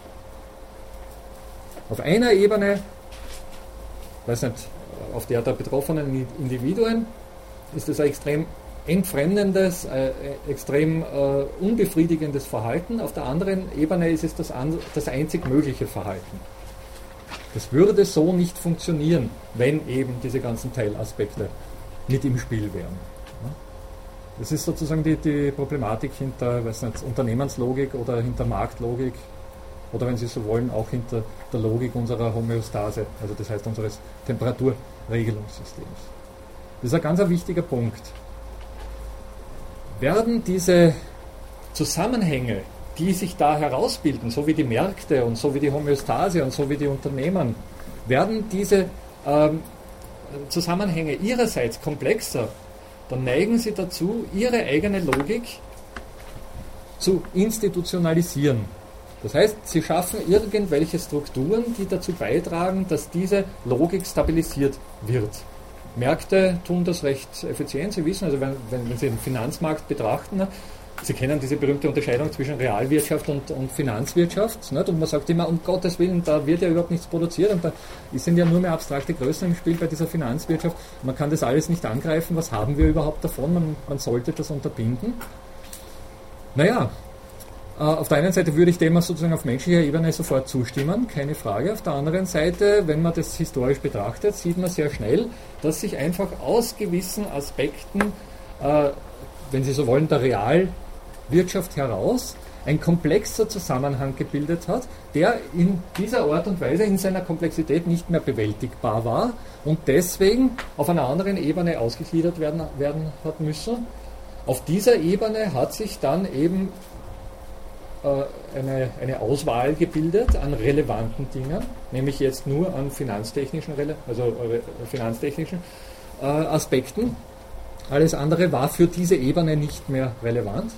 Auf einer Ebene, weiß nicht, auf der der betroffenen Individuen, ist es ein extrem entfremdendes, äh, extrem äh, unbefriedigendes Verhalten. Auf der anderen Ebene ist es das, an, das einzig mögliche Verhalten. Das würde so nicht funktionieren, wenn eben diese ganzen Teilaspekte mit im Spiel wären. Das ist sozusagen die, die Problematik hinter, weiß nicht, Unternehmenslogik oder hinter Marktlogik oder, wenn Sie so wollen, auch hinter der Logik unserer Homöostase, also das heißt unseres Temperaturregelungssystems. Das ist ein ganz ein wichtiger Punkt. Werden diese Zusammenhänge, die sich da herausbilden, so wie die Märkte und so wie die Homöostase und so wie die Unternehmen, werden diese ähm, Zusammenhänge ihrerseits komplexer, dann neigen sie dazu, ihre eigene Logik zu institutionalisieren. Das heißt, sie schaffen irgendwelche Strukturen, die dazu beitragen, dass diese Logik stabilisiert wird. Märkte tun das recht effizient. Sie wissen, also wenn, wenn, wenn Sie den Finanzmarkt betrachten, Sie kennen diese berühmte Unterscheidung zwischen Realwirtschaft und, und Finanzwirtschaft. Nicht? Und man sagt immer, um Gottes Willen, da wird ja überhaupt nichts produziert und da sind ja nur mehr abstrakte Größen im Spiel bei dieser Finanzwirtschaft. Man kann das alles nicht angreifen. Was haben wir überhaupt davon? Man, man sollte das unterbinden. Naja, äh, auf der einen Seite würde ich dem sozusagen auf menschlicher Ebene sofort zustimmen, keine Frage. Auf der anderen Seite, wenn man das historisch betrachtet, sieht man sehr schnell, dass sich einfach aus gewissen Aspekten, äh, wenn Sie so wollen, der Realwirtschaft heraus ein komplexer Zusammenhang gebildet hat, der in dieser Art und Weise in seiner Komplexität nicht mehr bewältigbar war und deswegen auf einer anderen Ebene ausgegliedert werden, werden hat müssen. Auf dieser Ebene hat sich dann eben äh, eine, eine Auswahl gebildet an relevanten Dingen, nämlich jetzt nur an finanztechnischen, also äh, finanztechnischen äh, Aspekten. Alles andere war für diese Ebene nicht mehr relevant.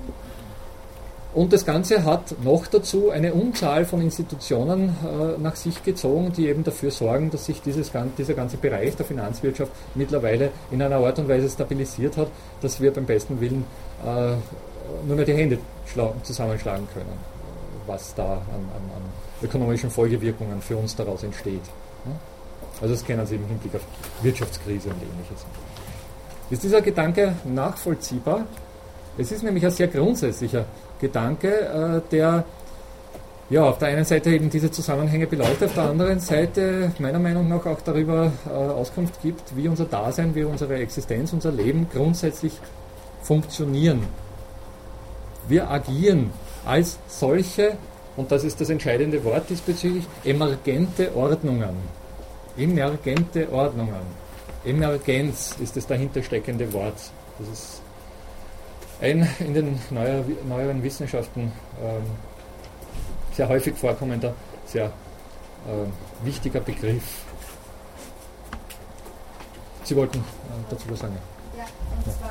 Und das Ganze hat noch dazu eine Unzahl von Institutionen äh, nach sich gezogen, die eben dafür sorgen, dass sich dieses, dieser ganze Bereich der Finanzwirtschaft mittlerweile in einer Art und Weise stabilisiert hat, dass wir beim besten Willen äh, nur mehr die Hände zusammenschlagen können, was da an, an, an ökonomischen Folgewirkungen für uns daraus entsteht. Also das kennen Sie im Hinblick auf Wirtschaftskrise und Ähnliches. Ist dieser Gedanke nachvollziehbar? Es ist nämlich ein sehr grundsätzlicher Gedanke, der ja, auf der einen Seite eben diese Zusammenhänge beleuchtet, auf der anderen Seite meiner Meinung nach auch darüber äh, Auskunft gibt, wie unser Dasein, wie unsere Existenz, unser Leben grundsätzlich funktionieren. Wir agieren als solche, und das ist das entscheidende Wort diesbezüglich, emergente Ordnungen. Emergente Ordnungen. Emergenz ist das dahinter steckende Wort. Das ist ein in den neuer, neueren Wissenschaften ähm, sehr häufig vorkommender, sehr äh, wichtiger Begriff. Sie wollten äh, dazu was sagen? Ja, und zwar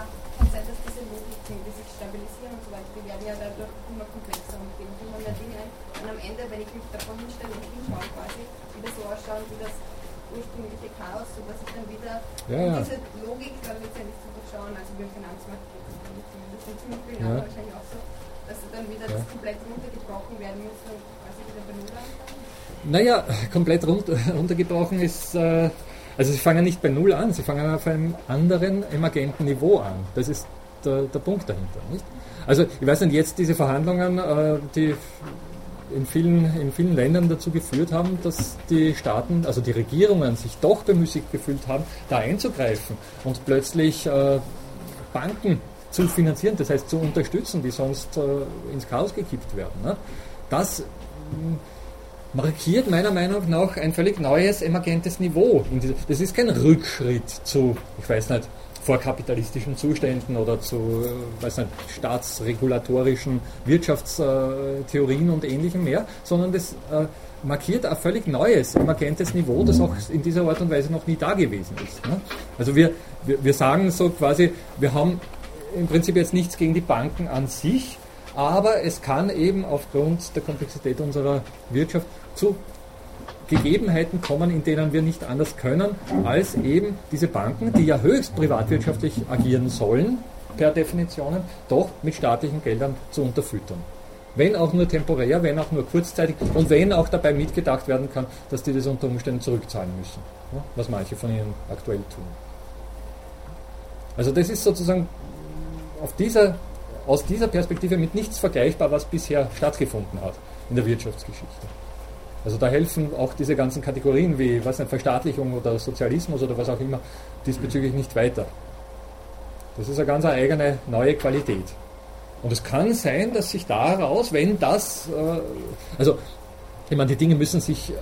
irgendwie sich stabilisieren und so weiter, die werden ja dadurch immer komplexer und geben immer mehr Dinge ein. Und am Ende, wenn ich mich davon hinstelle und hinschaue quasi, wieder so ausschauen wie das ursprüngliche Chaos, sodass ich dann wieder ja, ja. diese Logik dann letztendlich zu durchschauen, also wie im Finanzmarkt geht das dann zumindest in ziemlich vielen Ja. anderen wahrscheinlich auch so, dass sie dann wieder Ja. das komplett runtergebrochen werden muss und quasi wieder bei Null anfangen. Naja, komplett rund, runtergebrochen ist, äh, also sie fangen nicht bei Null an, sie fangen auf einem anderen emergenten Niveau an. Das ist der, der Punkt dahinter, nicht? Also ich weiß nicht, jetzt diese Verhandlungen, äh, die in vielen, in vielen Ländern dazu geführt haben, dass die Staaten, also die Regierungen sich doch bemüßigt gefühlt haben, da einzugreifen und plötzlich äh, Banken zu finanzieren, das heißt zu unterstützen, die sonst äh, ins Chaos gekippt werden. Ne? Das mh, markiert meiner Meinung nach ein völlig neues, emergentes Niveau. Das ist kein Rückschritt zu, ich weiß nicht, vorkapitalistischen Zuständen oder zu, weiß nicht, staatsregulatorischen Wirtschaftstheorien und Ähnlichem mehr, sondern das äh, markiert ein völlig neues, emergentes Niveau, das auch in dieser Art und Weise noch nie da gewesen ist. Ne? Also wir, wir, wir sagen so quasi, wir haben im Prinzip jetzt nichts gegen die Banken an sich, aber es kann eben aufgrund der Komplexität unserer Wirtschaft zu Gegebenheiten kommen, in denen wir nicht anders können, als eben diese Banken, die ja höchst privatwirtschaftlich agieren sollen, per Definition, doch mit staatlichen Geldern zu unterfüttern. Wenn auch nur temporär, wenn auch nur kurzzeitig und wenn auch dabei mitgedacht werden kann, dass die das unter Umständen zurückzahlen müssen, was manche von ihnen aktuell tun. Also das ist sozusagen auf dieser, aus dieser Perspektive mit nichts vergleichbar, was bisher stattgefunden hat in der Wirtschaftsgeschichte. Also da helfen auch diese ganzen Kategorien wie was nicht, Verstaatlichung oder Sozialismus oder was auch immer diesbezüglich nicht weiter. Das ist eine ganz eigene neue Qualität. Und es kann sein, dass sich daraus, wenn das, äh, also ich meine, die Dinge müssen sich äh,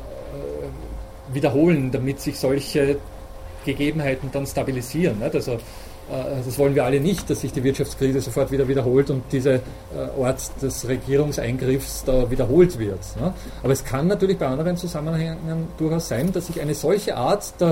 wiederholen, damit sich solche Gegebenheiten dann stabilisieren. Nicht? Also das wollen wir alle nicht, dass sich die Wirtschaftskrise sofort wieder wiederholt und dieser Ort des Regierungseingriffs da wiederholt wird. Aber es kann natürlich bei anderen Zusammenhängen durchaus sein, dass sich eine solche Art der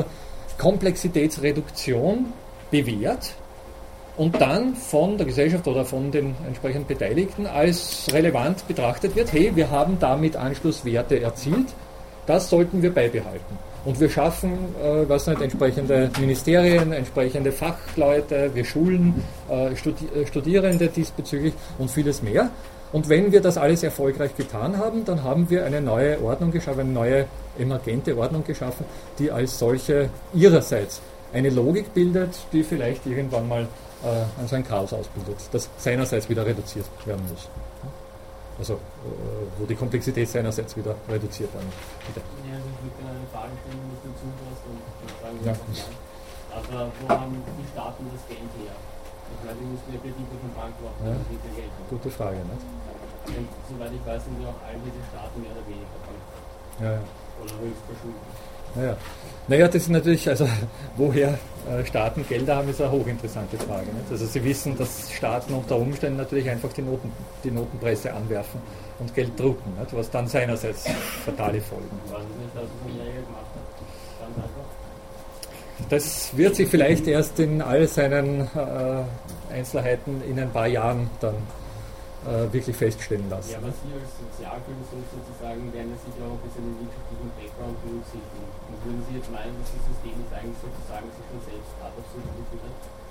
Komplexitätsreduktion bewährt und dann von der Gesellschaft oder von den entsprechenden Beteiligten als relevant betrachtet wird. Hey, wir haben damit Anschlusswerte erzielt, das sollten wir beibehalten. Und wir schaffen, äh, was nicht, entsprechende Ministerien, entsprechende Fachleute, wir schulen äh, Studi- Studierende diesbezüglich und vieles mehr. Und wenn wir das alles erfolgreich getan haben, dann haben wir eine neue Ordnung geschaffen, eine neue emergente Ordnung geschaffen, die als solche ihrerseits eine Logik bildet, die vielleicht irgendwann mal äh, an so ein Chaos ausbildet, das seinerseits wieder reduziert werden muss. Also, äh, wo die Komplexität seinerseits wieder reduziert werden muss. Bitte. Ja, also ich würde gerne eine Frage stellen, wenn du zuhörst und fragen, Ja. aber wo haben die Staaten das Geld her? Ich meine, die müssen ja Kredite von Banken machen, Ja. das ist ja Geld. Gute Frage, ne? Und soweit ich weiß, sind ja auch all diese Staaten mehr oder weniger Banken. Ja, ja. Oder höchst verschuldet. Naja. naja, das ist natürlich, also woher äh, Staaten Gelder haben, ist eine hochinteressante Frage. Nicht? Also Sie wissen, dass Staaten unter Umständen natürlich einfach die, Noten, die Notenpresse anwerfen und Geld drucken, nicht? Was dann seinerseits fatale Folgen Was ist nicht, dass es von Jäger gemacht hat? Ganz einfach. Das wird sich vielleicht erst in all seinen äh, Einzelheiten in ein paar Jahren dann äh, wirklich feststellen lassen. Ja, aber Sie als Sozialphilosoph sozusagen werden ja sicher auch ein bisschen den wirtschaftlichen Background berücksichtigen. Und würden Sie jetzt meinen, dass das System nicht eigentlich sozusagen sich schon selbst hat auf so eine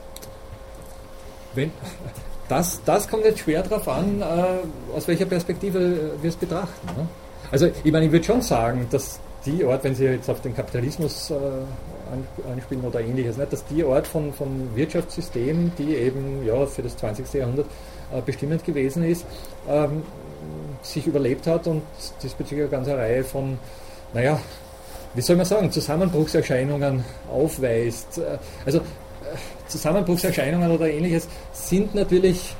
Wenn, das, das kommt jetzt schwer darauf an, äh, aus welcher Perspektive wir es betrachten. Ne? Also ich meine, ich würde schon sagen, dass die Art, wenn Sie jetzt auf den Kapitalismus äh, anspielen oder ähnliches, nicht, dass die Art von, von Wirtschaftssystemen, die eben ja, für das zwanzigste Jahrhundert äh, bestimmend gewesen ist, ähm, sich überlebt hat und diesbezüglich eine ganze Reihe von, naja, wie soll man sagen, Zusammenbruchserscheinungen aufweist. Also Zusammenbruchserscheinungen oder ähnliches sind natürlich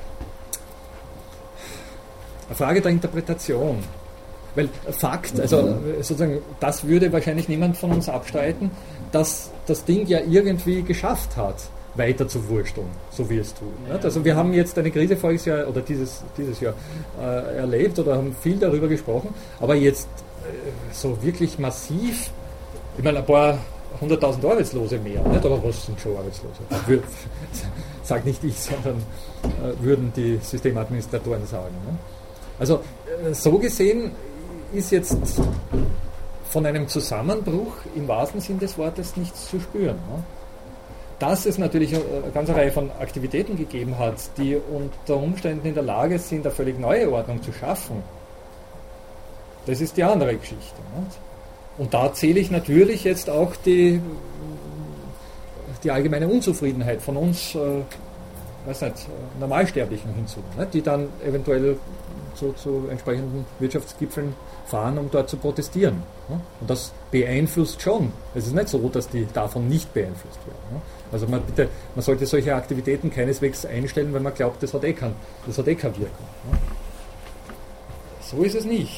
eine Frage der Interpretation. Weil Fakt, also sozusagen, das würde wahrscheinlich niemand von uns abstreiten, dass das Ding ja irgendwie geschafft hat, weiter zu wursteln, so wie es tut. Ja. Also wir haben jetzt eine Krise voriges Jahr oder dieses, dieses Jahr äh, erlebt oder haben viel darüber gesprochen, aber jetzt äh, so wirklich massiv, ich meine, ein paar hunderttausend Arbeitslose mehr, nicht? Aber was sind schon Arbeitslose? Sag nicht ich, sondern äh, würden die Systemadministratoren sagen. Ne? Also äh, so gesehen ist jetzt von einem Zusammenbruch im wahrsten Sinn des Wortes nichts zu spüren. Ne? Dass es natürlich eine ganze Reihe von Aktivitäten gegeben hat, die unter Umständen in der Lage sind, eine völlig neue Ordnung zu schaffen, das ist die andere Geschichte. Nicht? Und da zähle ich natürlich jetzt auch die, die allgemeine Unzufriedenheit von uns, äh, weiß nicht, Normalsterblichen hinzu, nicht? Die dann eventuell zu, zu entsprechenden Wirtschaftsgipfeln fahren, um dort zu protestieren. Ne? Und das beeinflusst schon. Es ist nicht so, dass die davon nicht beeinflusst werden. Ne? Also man, bitte, man sollte solche Aktivitäten keineswegs einstellen, wenn man glaubt, das hat eh, kein, das hat eh keine Wirkung. Ne? So ist es nicht.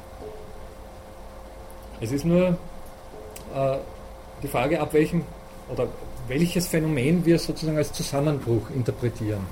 Es ist nur äh, die Frage, ab welchem oder welches Phänomen wir sozusagen als Zusammenbruch interpretieren.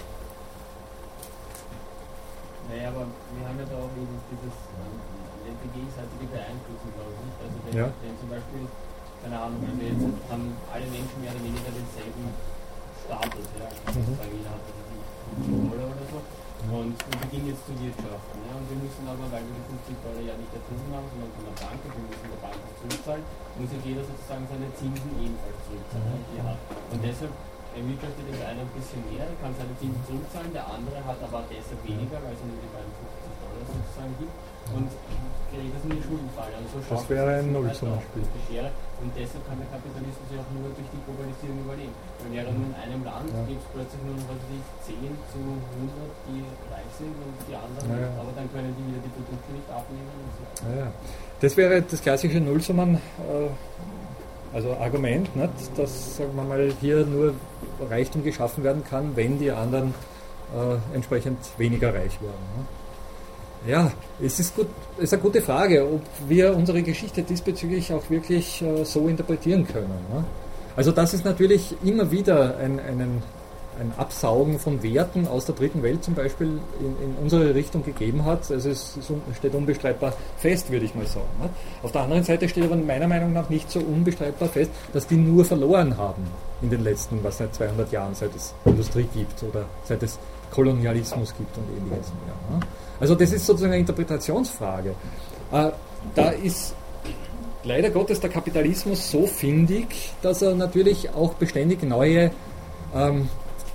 Naja, aber wir haben ja da auch eben dieses äh, gegenseitige Beeinflussen, glaube ich nicht. Also wenn, Ja. wenn zum Beispiel, keine Ahnung, wenn wir jetzt haben alle Menschen mehr oder weniger denselben Status, ja, also Mhm. sagen, jeder hat fünfzig Dollar oder so. Und wir beginnen jetzt zu wirtschaften. Ja, und wir müssen aber, weil wir die fünfzig Dollar ja nicht erfunden haben, sondern von der Bank, wir müssen der Bank auch zurückzahlen, muss jetzt jeder sozusagen seine Zinsen ebenfalls zurückzahlen, die er hat. Und deshalb erwirtschaftet der eine ein bisschen mehr, der kann seine Zinsen zurückzahlen, der andere hat aber deshalb weniger, weil es nur die beiden fünfzig Dollar sozusagen gibt. Und gerät das in die Schuldenfalle. Und so Das schafft wäre es ein halt Nullsummenspiel. auch die Schere. Und deshalb kann der Kapitalismus ja auch nur durch die Globalisierung überleben. Weil wäre nur in einem Land, Ja. gibt es plötzlich nur noch, was weiß ich, zehn zu hundert, die reich sind und die anderen Ja, ja. nicht. Aber dann können die wieder die Produkte nicht abnehmen und so. Ja, ja. Das wäre das klassische Nullsummen, äh, also Argument, nicht? Dass, sagen wir mal, hier nur Reichtum geschaffen werden kann, wenn die anderen äh, entsprechend weniger reich werden. Ne? Ja, es ist, gut, es ist eine gute Frage, ob wir unsere Geschichte diesbezüglich auch wirklich äh, so interpretieren können. Ne? Also dass es natürlich immer wieder ein, einen, ein Absaugen von Werten aus der dritten Welt zum Beispiel in, in unsere Richtung gegeben hat, also es, es steht unbestreitbar fest, würde ich mal sagen. Ne? Auf der anderen Seite steht aber meiner Meinung nach nicht so unbestreitbar fest, dass die nur verloren haben in den letzten, was seit zweihundert Jahren, seit es Industrie gibt oder seit es Kolonialismus gibt und ähnliches mehr. Ne? Also das ist sozusagen eine Interpretationsfrage. Äh, da ist leider Gottes der Kapitalismus so findig, dass er natürlich auch beständig neue, ähm,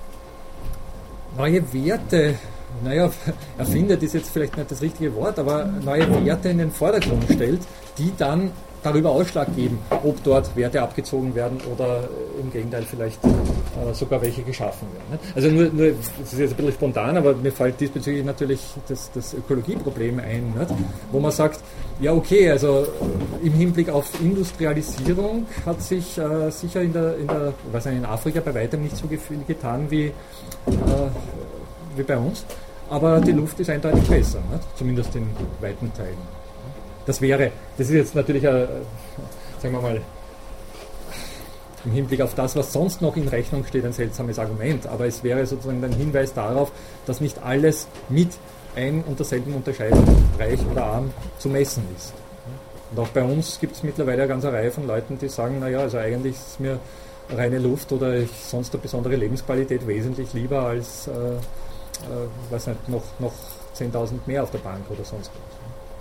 neue Werte, naja, erfindet ist jetzt vielleicht nicht das richtige Wort, aber neue Werte in den Vordergrund stellt, die dann darüber Ausschlag geben, ob dort Werte abgezogen werden oder im Gegenteil vielleicht äh, sogar welche geschaffen werden. Ne? Also nur, nur, das ist jetzt ein bisschen spontan, aber mir fällt diesbezüglich natürlich das, das Ökologieproblem ein, nicht? Wo man sagt, ja okay, also im Hinblick auf Industrialisierung hat sich äh, sicher in der, in der, was in Afrika bei weitem nicht so viel getan wie, äh, wie bei uns, aber die Luft ist eindeutig besser, nicht? Zumindest in weiten Teilen. Das wäre, das ist jetzt natürlich, ein, sagen wir mal, im Hinblick auf das, was sonst noch in Rechnung steht, ein seltsames Argument. Aber es wäre sozusagen ein Hinweis darauf, dass nicht alles mit ein und derselben Unterscheidung, reich oder arm, zu messen ist. Und auch bei uns gibt es mittlerweile eine ganze Reihe von Leuten, die sagen, naja, also eigentlich ist mir reine Luft oder ich sonst eine besondere Lebensqualität wesentlich lieber als, äh, äh, weiß nicht, noch, noch zehntausend mehr auf der Bank oder sonst was.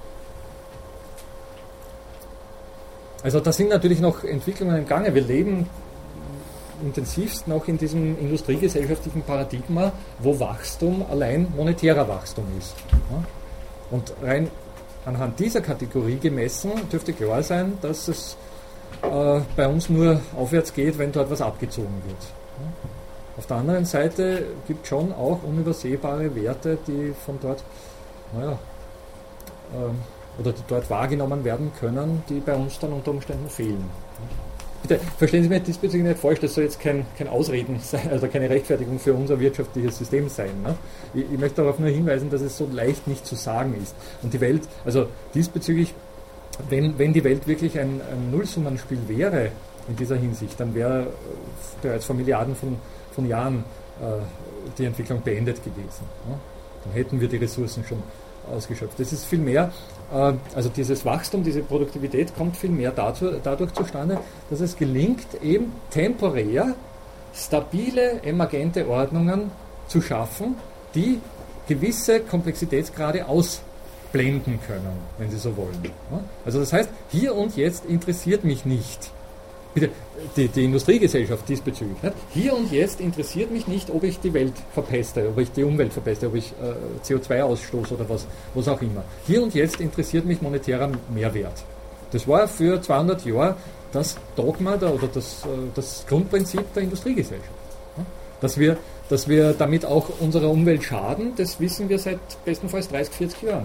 Also da sind natürlich noch Entwicklungen im Gange. Wir leben intensivst noch in diesem industriegesellschaftlichen Paradigma, wo Wachstum allein monetärer Wachstum ist. Und rein anhand dieser Kategorie gemessen dürfte klar sein, dass es äh, bei uns nur aufwärts geht, wenn dort was abgezogen wird. Auf der anderen Seite gibt es schon auch unübersehbare Werte, die von dort, naja, ähm, oder die dort wahrgenommen werden können, die bei uns dann unter Umständen fehlen. Bitte verstehen Sie mir diesbezüglich nicht falsch, das soll jetzt kein, kein Ausreden sein, also keine Rechtfertigung für unser wirtschaftliches System sein. Ne? Ich, ich möchte darauf nur hinweisen, dass es so leicht nicht zu sagen ist. Und die Welt, also diesbezüglich, wenn, wenn die Welt wirklich ein, ein Nullsummenspiel wäre in dieser Hinsicht, dann wäre bereits vor Milliarden von, von Jahren äh, die Entwicklung beendet gewesen. Ne? Dann hätten wir die Ressourcen schon ausgeschöpft. Das ist vielmehr, äh, also dieses Wachstum, diese Produktivität kommt vielmehr dazu, dadurch zustande, dass es gelingt, eben temporär stabile, emergente Ordnungen zu schaffen, die gewisse Komplexitätsgrade ausblenden können, wenn Sie so wollen. Also das heißt, hier und jetzt interessiert mich nicht, bitte, die, die Industriegesellschaft diesbezüglich, nicht? Hier und jetzt interessiert mich nicht, ob ich die Welt verpeste, ob ich die Umwelt verpeste, ob ich äh, C O zwei ausstoße oder was, was auch immer. Hier und jetzt interessiert mich monetärer Mehrwert. Das war für zweihundert Jahre das Dogma der, oder das, äh, das Grundprinzip der Industriegesellschaft. Ja? Dass wir Dass wir damit auch unserer Umwelt schaden, das wissen wir seit bestenfalls dreißig, vierzig Jahren.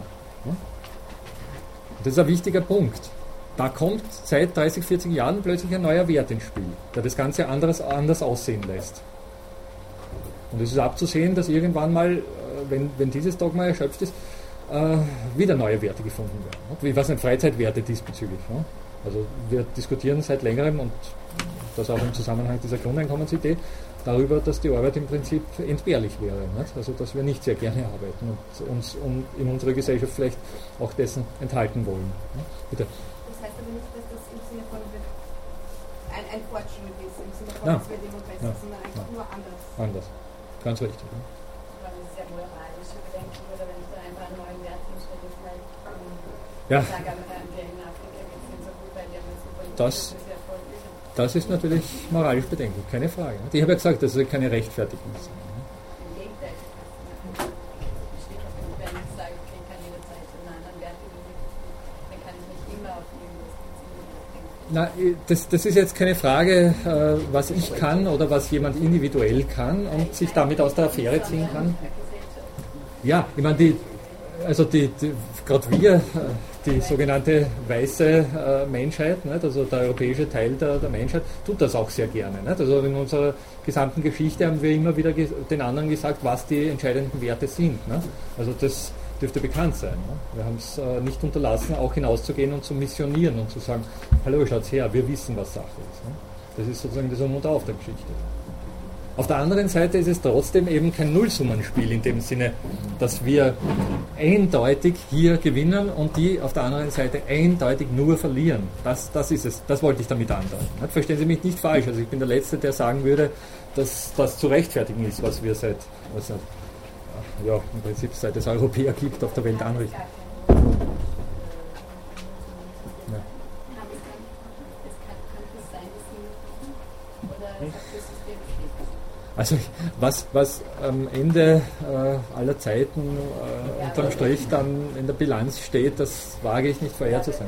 Das ist ein wichtiger Punkt. Da kommt seit dreißig, vierzig Jahren plötzlich ein neuer Wert ins Spiel, der das Ganze anders, anders aussehen lässt. Und es ist abzusehen, dass irgendwann mal, wenn, wenn dieses Dogma erschöpft ist, wieder neue Werte gefunden werden. Wie was sind Freizeitwerte diesbezüglich? Also wir diskutieren seit längerem, und das auch im Zusammenhang dieser Grundeinkommensidee, darüber, dass die Arbeit im Prinzip entbehrlich wäre. Nicht? Also dass wir nicht sehr gerne arbeiten und uns um, in unserer Gesellschaft vielleicht auch dessen enthalten wollen. Bitte. Das heißt aber nicht, dass das im Sinne von ein, ein Fortschritt ist, im Sinne von, ja. dass wir dem und besser, ja. sondern einfach ja. nur anders. Anders. Ganz richtig. Ja. Weil es sehr moralische Bedenken oder wenn ich da einfach einen neuen Wert hinstelle, ist halt, um, ja. ich sage, der in Afrika geht es nicht so gut, weil die haben jetzt super Das, das ist natürlich moralisch bedenklich, keine Frage. Ich habe ja gesagt, das soll keine Rechtfertigung sein. Im Gegenteil, besteht auch, wenn ich sage, okay, ich kann jederzeit einen anderen Wert überlegen, dann kann ich nicht immer auf irgendwas beziehen. Na, das, das ist jetzt keine Frage, äh, was ich kann oder was jemand individuell kann und sich damit aus der Affäre ziehen kann. Ja, ich meine, die, also die, die, gerade wir, die sogenannte weiße äh, Menschheit, nicht? Also der europäische Teil der, der Menschheit, tut das auch sehr gerne. Nicht? Also in unserer gesamten Geschichte haben wir immer wieder den anderen gesagt, was die entscheidenden Werte sind. Nicht? Also das dürfte bekannt sein. Nicht? Wir haben es äh, nicht unterlassen, auch hinauszugehen und zu missionieren und zu sagen, hallo, schaut's her, wir wissen, was Sache ist. Nicht? Das ist sozusagen das Um und Auf der Geschichte. Auf der anderen Seite ist es trotzdem eben kein Nullsummenspiel in dem Sinne, dass wir eindeutig hier gewinnen und die auf der anderen Seite eindeutig nur verlieren. Das, das ist es. Das wollte ich damit andeuten. Verstehen Sie mich nicht falsch. Also ich bin der Letzte, der sagen würde, dass das zu rechtfertigen ist, was wir seit, was seit ja, im Prinzip seit es Europäer gibt, auf der Welt anrichten. Ja. Also was, was am Ende äh, aller Zeiten äh, unterm Strich dann in der Bilanz steht, das wage ich nicht vorherzusagen.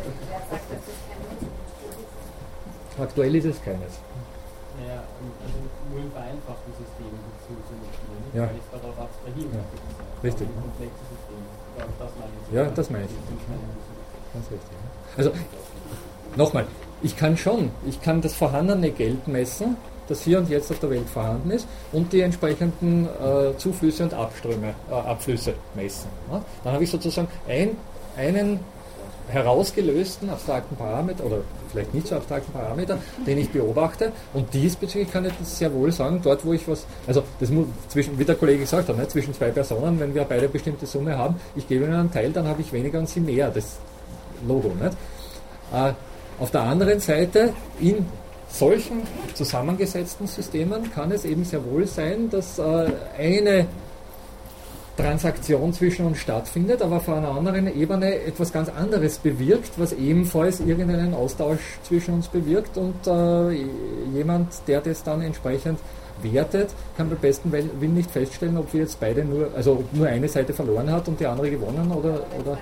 Aktuell ist es keines. Naja, also nur im vereinfachten System zu beziehen, ja. weil ich darauf abstrahieren. Ja. Richtig. Komplexe Systeme. Ja, das meine ich. Ja, das meine ich. Ganz richtig. Also nochmal, ich kann schon, ich kann das vorhandene Geld messen, das hier und jetzt auf der Welt vorhanden ist, und die entsprechenden äh, Zuflüsse und Abströme, äh, Abflüsse messen. Ja? Dann habe ich sozusagen ein, einen herausgelösten abstrakten Parameter, oder vielleicht nicht so abstrakten Parameter, den ich beobachte, und diesbezüglich kann ich das sehr wohl sagen, dort wo ich was, also das muss, zwischen, wie der Kollege gesagt hat, ne, zwischen zwei Personen, wenn wir beide eine bestimmte Summe haben, ich gebe ihnen einen Teil, dann habe ich weniger und sie mehr, das Logo. Nicht? Äh, auf der anderen Seite, in solchen zusammengesetzten Systemen kann es eben sehr wohl sein, dass äh, eine Transaktion zwischen uns stattfindet, aber auf einer anderen Ebene etwas ganz anderes bewirkt, was ebenfalls irgendeinen Austausch zwischen uns bewirkt, und äh, jemand, der das dann entsprechend wertet, kann beim besten Willen nicht feststellen, ob wir jetzt beide nur, also ob nur eine Seite verloren hat und die andere gewonnen oder, oder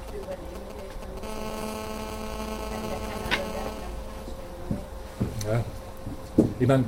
ja. Ich meine,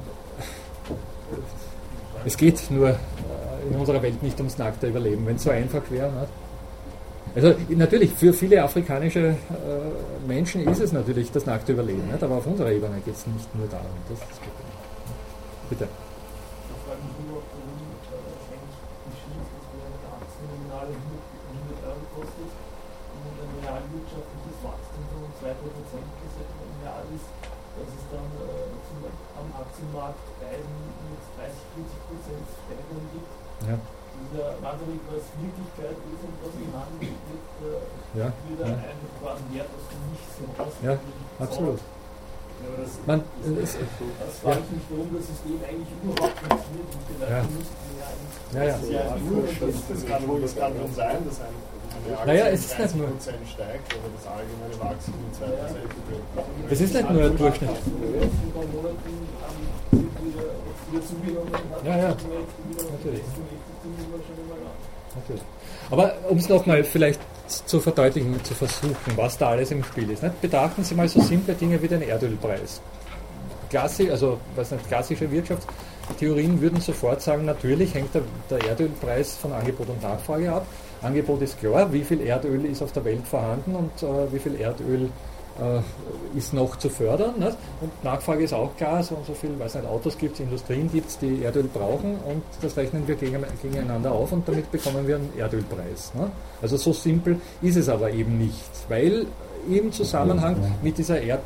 es geht nur in unserer Welt nicht ums nackte Überleben, wenn es so einfach wäre. Nicht? Also natürlich, für viele afrikanische äh, Menschen ist es natürlich das nackte Überleben, nicht? Aber auf unserer Ebene geht es nicht nur darum. Das ist das Problem. Bitte. Ich frage mich nur, warum es eigentlich geschieht, dass wir eine Aktiennominale hundert Euro kostet und ein realwirtschaftliches Wachstum von zwei Prozent gesetzt im Jahr ist, dass es dann äh, zum, am Aktienmarkt Preisen mit dreißig, vierzig Prozent Steigerung gibt. Ja. dieser wahnsinnig was Wirklichkeit ist und was im Handel wird, äh, ja, wieder ja. ein quasi Wert, was du nicht so hast. Ja, absolut. Ja, aber das, Man, Das frage ich mich, warum das System eigentlich überhaupt funktioniert. Und die Leute Ja. müssten ja eigentlich Ja, ja. Ja, nur, das, das kann wohl das kann schon sein, dass ein, eine Aktie Naja, um es ist nicht nur- dreißig Prozent steigt, aber das allgemeine Wachstum um zwei Prozent wird. es ist nicht nur ein Durchschnitt. in ein paar Monaten haben wieder, wieder zugenommen hat. Ja, ja. Wieder Natürlich. schon immer da. Natürlich. Aber um es nochmal vielleicht zu verdeutlichen, zu versuchen, was da alles im Spiel ist. Nicht? Betrachten Sie mal so simple Dinge wie den Erdölpreis. Klassisch, also was nicht, klassische Wirtschaftstheorien würden sofort sagen, natürlich hängt der, der Erdölpreis von Angebot und Nachfrage ab. Angebot ist klar, wie viel Erdöl ist auf der Welt vorhanden und äh, wie viel Erdöl äh, ist noch zu fördern. Nicht? Und Nachfrage ist auch klar, so und so viel, weiß nicht, Autos gibt es, Industrien gibt es, die Erdöl brauchen und das rechnen wir gegen, gegeneinander auf und damit bekommen wir einen Erdölpreis. Ne? Also so simpel ist es aber eben nicht, weil im Zusammenhang mit dieser Erd,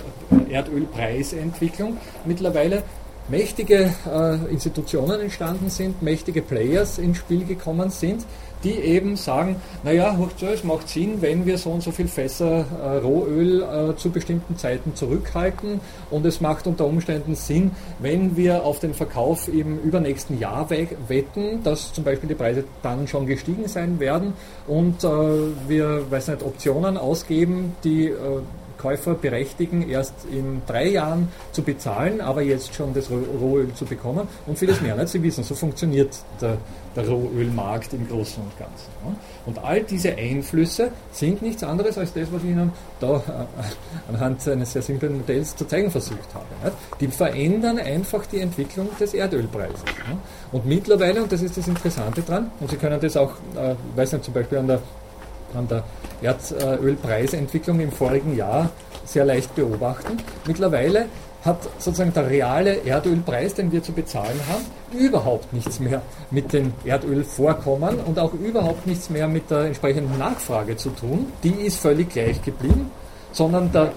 Erdölpreisentwicklung mittlerweile mächtige äh, Institutionen entstanden sind, mächtige Players ins Spiel gekommen sind, die eben sagen, naja, es macht Sinn, wenn wir so und so viel Fässer äh, Rohöl äh, zu bestimmten Zeiten zurückhalten und es macht unter Umständen Sinn, wenn wir auf den Verkauf im übernächsten Jahr we- wetten, dass zum Beispiel die Preise dann schon gestiegen sein werden und äh, wir, weiß nicht, Optionen ausgeben, die äh, Käufer berechtigen, erst in drei Jahren zu bezahlen, aber jetzt schon das Rohöl zu bekommen und vieles mehr. Nicht? Sie wissen, so funktioniert der, der Rohölmarkt im Großen und Ganzen. Und all diese Einflüsse sind nichts anderes als das, was ich Ihnen da äh, anhand eines sehr simplen Modells zu zeigen versucht habe. Nicht? Die verändern einfach die Entwicklung des Erdölpreises. Und mittlerweile, und das ist das Interessante dran, und Sie können das auch, äh, weiß nicht, zum Beispiel an der an der Erdölpreisentwicklung im vorigen Jahr sehr leicht beobachten. Mittlerweile hat sozusagen der reale Erdölpreis, den wir zu bezahlen haben, überhaupt nichts mehr mit den Erdölvorkommen und auch überhaupt nichts mehr mit der entsprechenden Nachfrage zu tun. Die ist völlig gleich geblieben, sondern der,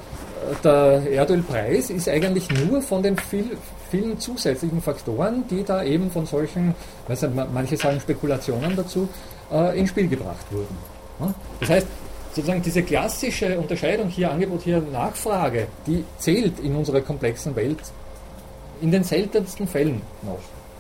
der Erdölpreis ist eigentlich nur von den viel, vielen zusätzlichen Faktoren, die da eben von solchen, weiß nicht, manche sagen Spekulationen dazu, äh, ins Spiel gebracht wurden. Das heißt, sozusagen diese klassische Unterscheidung hier Angebot, hier Nachfrage, die zählt in unserer komplexen Welt in den seltensten Fällen noch.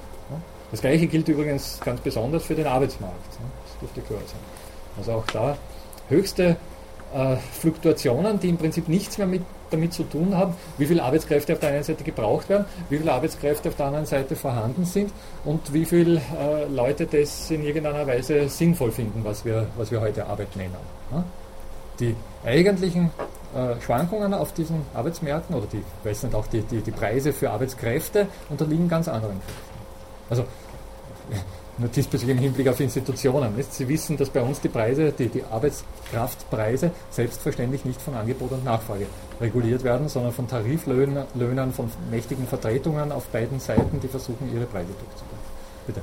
Das Gleiche gilt übrigens ganz besonders für den Arbeitsmarkt. Das dürfte klar sein. Also auch da höchste äh, Fluktuationen, die im Prinzip nichts mehr mit, damit zu tun haben, wie viele Arbeitskräfte auf der einen Seite gebraucht werden, wie viele Arbeitskräfte auf der anderen Seite vorhanden sind und wie viele äh, Leute das in irgendeiner Weise sinnvoll finden, was wir, was wir heute Arbeit nennen. Ja? Die eigentlichen äh, Schwankungen auf diesen Arbeitsmärkten oder die, weiß nicht, auch die, die, die Preise für Arbeitskräfte unterliegen ganz anderen Kräften. Also nur diesbezüglich im Hinblick auf Institutionen. Sie wissen, dass bei uns die Preise, die, die Arbeitskraftpreise selbstverständlich nicht von Angebot und Nachfrage reguliert werden, sondern von Tariflöhnern, von mächtigen Vertretungen auf beiden Seiten, die versuchen, ihre Preise durchzubringen. Bitte.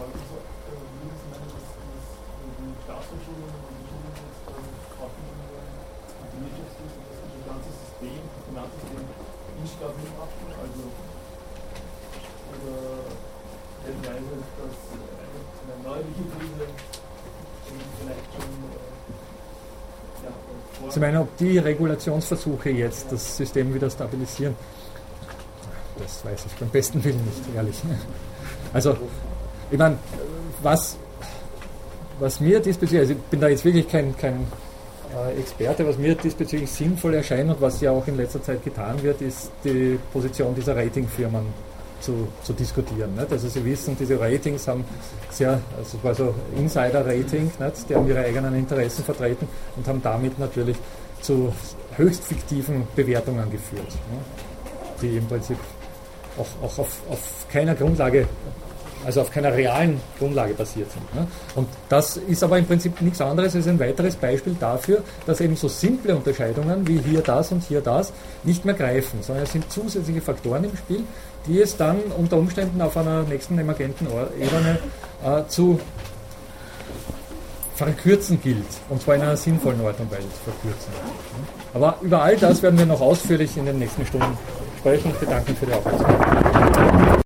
Sie meinen, ob die Regulationsversuche jetzt das System wieder stabilisieren? Das weiß ich beim besten Willen nicht, ehrlich. Also, ich meine, was, was mir diesbezüglich, also ich bin da jetzt wirklich kein, kein äh, Experte, was mir diesbezüglich sinnvoll erscheint und was ja auch in letzter Zeit getan wird, ist die Position dieser Ratingfirmen zu, zu diskutieren. Nicht? Also Sie wissen, diese Ratings haben sehr, also es war so Insider-Rating, nicht? Die haben ihre eigenen Interessen vertreten und haben damit natürlich zu höchst fiktiven Bewertungen geführt, nicht? Die im Prinzip auch, auch auf, auf keiner Grundlage, also auf keiner realen Grundlage basiert sind. Ne? Und das ist aber im Prinzip nichts anderes als ein weiteres Beispiel dafür, dass eben so simple Unterscheidungen wie hier das und hier das nicht mehr greifen, sondern es sind zusätzliche Faktoren im Spiel, die es dann unter Umständen auf einer nächsten emergenten Ebene äh, zu verkürzen gilt, und zwar in einer sinnvollen Art und Weise zu verkürzen. Aber über all das werden wir noch ausführlich in den nächsten Stunden sprechen. Ich bedanke mich für die Aufmerksamkeit.